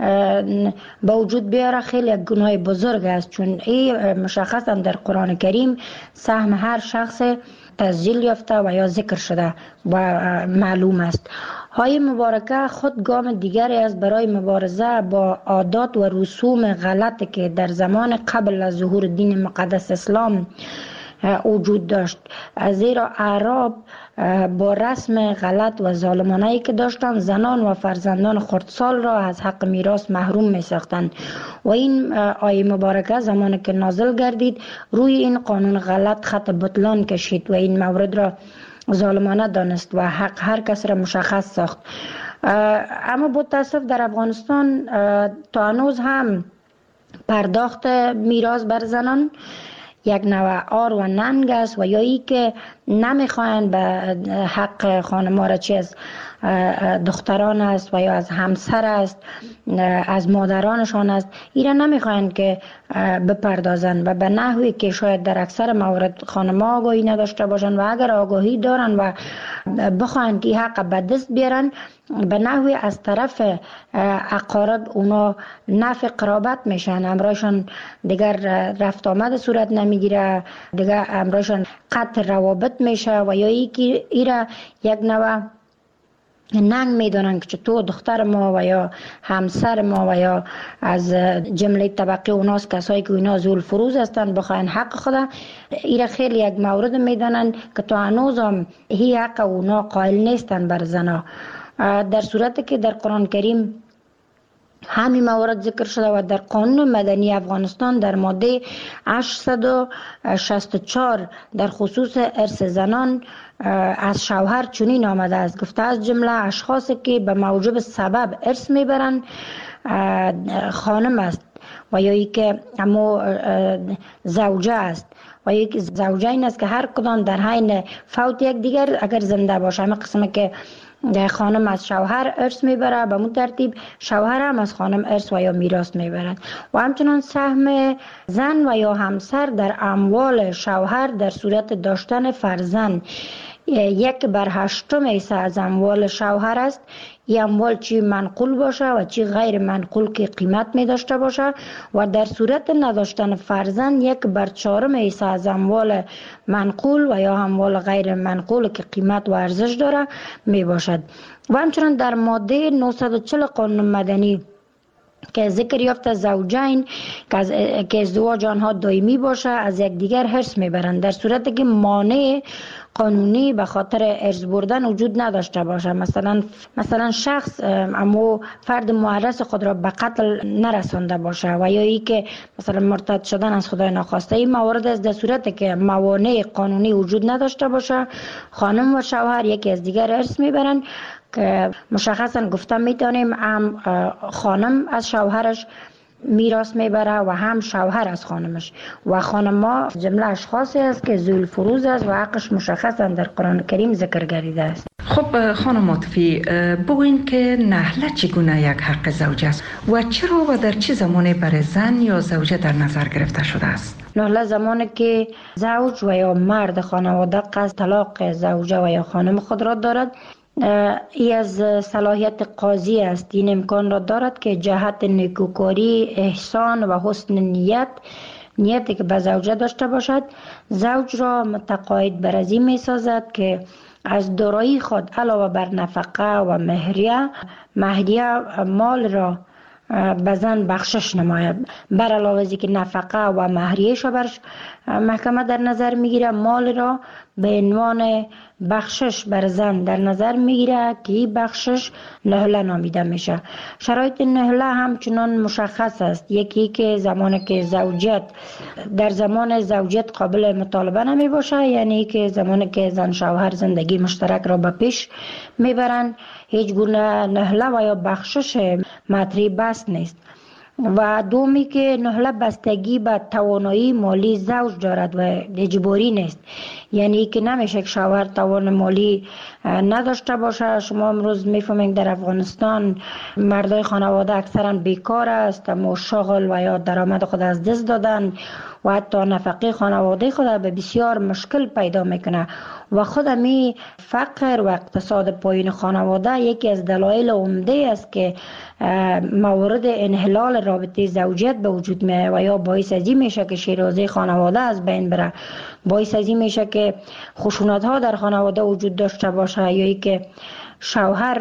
Speaker 4: به وجود بیاره خیلی گناه بزرگ است، چون این مشخصا در قرآن کریم سهم هر شخص تسجیل یافته و یا ذکر شده و معلوم است. های مبارکه خود گام دیگری است برای مبارزه با عادات و رسوم غلطی که در زمان قبل از ظهور دین مقدس اسلام وجود داشت، زیرا اعراب با رسم غلط و ظالمانه‌ای که داشتند زنان و فرزندان خردسال را از حق میراث محروم می ساختند و این آیه مبارکه زمانی که نازل گردید روی این قانون غلط خط بطلان کشید و این مورد را ظالمانه دانست و حق هر کس را مشخص ساخت. اما با تاسف در افغانستان تا هنوز هم پرداخت میراث بر زنان یک نوع آر و ننگ است و یا ای که نمیخواین به حق خانم‌ها را چه از دختران است و یا از همسر است، از مادرانشان است، ایرا نمیخواین که بپردازن و به نحوی که شاید در اکثر موارد خانم‌ها آگاهی نداشته باشن و اگر آگاهی دارن و بخواین که حق به دست بیارن به نحوی از طرف اقارب اونا نفع قرابت میشن، امرایشان دیگر رفت آمد صورت نمیگیره، دیگر امرایشان قطع روابط میشه و یا ایرا یک نوع ننگ میدانند که تو دختر ما و یا همسر ما و یا از جمله طبقه اوناست کسایی که اینا زول فروز هستند بخواین حق خدا، ایره خیلی یک مورد میدانند که تو هنوز هم هی حق اونا قائل نیستند بر زنا، در صورتی که در قرآن کریم همین موارد ذکر شده و در قانون مدنی افغانستان در ماده 864 در خصوص ارث زنان از شوهر چنین آمده است، گفته از جمله اشخاصی که به موجب سبب ارث میبرند خانم است و یا ای که امو زوجه است و یک زوجه این است که هر کدام در حین فوت یک دیگر اگر زنده باشه، همه قسمه که خانم از شوهر ارث میبره به مون ترتیب شوهر هم از خانم ارث و یا میراث میبرد و همچنان سهم زن و یا همسر در اموال شوهر در صورت داشتن فرزند 1/8 حصه از اموال شوهر است. این اموال چی منقول باشه و چی غیر منقول که قیمت می داشته باشه و در صورت نداشتن فرزند 1/4 حصه از اموال منقول و یا اموال غیر منقول که قیمت و ارزش داره می باشد. و همچنان در ماده 940 قانون مدنی که ذکر یافته زوجین که ازدواج آنها دائمی باشه از یکدیگر حرص میبرند در صورتی که مانع قانونی به خاطر ارث بردن وجود نداشته باشه، مثلا شخص اما فرد معرض خود را به قتل نرسانده باشه و یا ای که مثلا مرتد شدن از خدای ناخواسته. این موارد است در صورتی که موانع قانونی وجود نداشته باشه خانم و شوهر یکی از دیگر ارث میبرند که مشخصا گفتم میتونیم هم خانم از شوهرش میراث میبره و هم شوهر از خانمش و خانما جمله اشخاصی است که ذوال فروز است و حقش مشخصا در قرآن کریم ذکر گردیده است.
Speaker 3: خب خانم عاطفی بگوین که نهله چگونه یک حق زوجه است و چرا و در چه زمانی برای زن یا زوجه در نظر گرفته شده است؟
Speaker 4: نهله زمانی که زوج و یا مرد خانواده قصد طلاق زوجه و یا خانم خود را دارد، ای از صلاحیت قاضی است. این امکان را دارد که جهت نیکوکاری، احسان و حسن نیتی که به زوجه داشته باشد زوج را متقاعد بر از این می سازد که از دارایی خود علاوه بر نفقه و مهریه مال را به زن بخشش نماید. بر علاوه از که نفقه و مهریه‌اش را بر محکمه در نظر میگیره، مال را به عنوان بخشش بر زن در نظر میگیره که این بخشش نهله نامیده میشه. شرایط نهله همچنان مشخص است. یکی که زمانی که در زمان زوجیت قابل مطالبه نمی باشه، یعنی که زمانی که زن شوهر زندگی مشترک را به پیش میبرند هیچ گونه نهله و یا بخشش مطرح بس نیست. و دومی که نهله بستگی به توانایی مالی زوج دارد و اجباری نیست، یعنی که نمیشه که شوهر توان مالی نداشته باشه. شما امروز میفهمید در افغانستان مردای خانواده اکثرا بیکار است، اما شغل و یا درآمد خود از دست دادن و حتی نفقه خانواده خود به بسیار مشکل پیدا میکنه و خود می فقر و اقتصاد پایین خانواده یکی از دلایل عمده است که موارد انحلال رابطه زوجیت به وجود میاد و یا باعث ازی میشه که شیرازه خانواده از بین بره، باعث ازی میشه که خشونت ها در خانواده وجود داشته باشه، یا ای که شوهر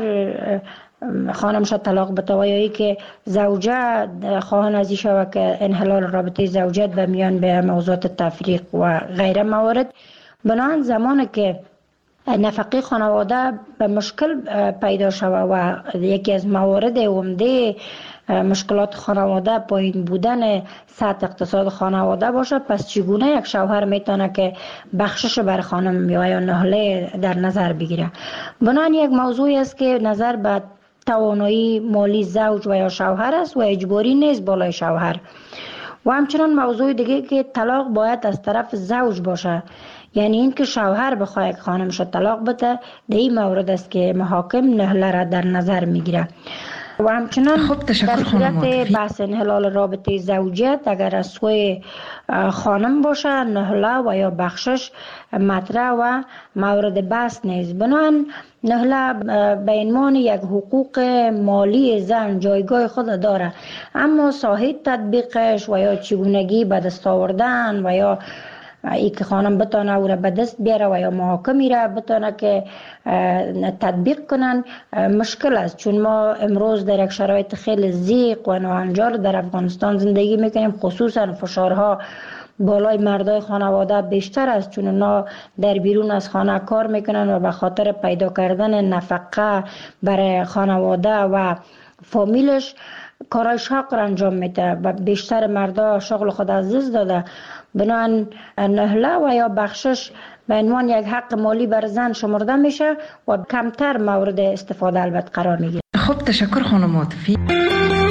Speaker 4: خانمش طلاق بده و یا ای که زوجه خواهان ازی شود که انحلال رابطه زوجیت به میان به موضوعات تفریق و غیره موارد. بنابراین زمانی که نفقه خانواده به مشکل پیدا شود و یکی از موارد عمده مشکلات خانواده پایین بودن سطح اقتصاد خانواده باشه، پس چگونه یک شوهر میتونه که بخشش بر خانم یا نهله در نظر بگیره؟ بنابراین یک موضوعی است که نظر به توانایی مالی زوج و یا شوهر است و اجباری نیست بالای شوهر. و همچنان موضوع دیگه که طلاق باید از طرف زوج باشه، یعنی این که شوهر بخواه یک خانمش طلاق بده، در این مورد است که محاکم نهله را در نظر میگیره. و همچنان در صورت بحث انحلال رابطه زوجیت اگر از سوی خانم باشه نهله و یا بخشش مطرح و مورد بحث نیست. بنابراین نهله به عنوان یک حقوق مالی زن جایگاه خود داره، اما ساحه تطبیقش و یا چگونگی به دست آوردن و یا ای که خانم بتانه او را به دست بیاره و یا محاکمی را بتانه که تطبیق کنن مشکل است، چون ما امروز در یک شرایط خیلی ضیق و ناهنجار در افغانستان زندگی میکنیم. خصوصا فشارها بالای مردای خانواده بیشتر است، چون اونا در بیرون از خانه کار میکنن و به خاطر پیدا کردن نفقه برای خانواده و فامیلش کارای شاق را انجام میده و بیشتر مردا شغل خود از دست داده. بنابراین نهله و یا بخشش به عنوان یک حق مالی بر زن شمرده میشه و کمتر مورد استفاده البته قرار میگیره.
Speaker 3: خب تشکر خانم عاطفی.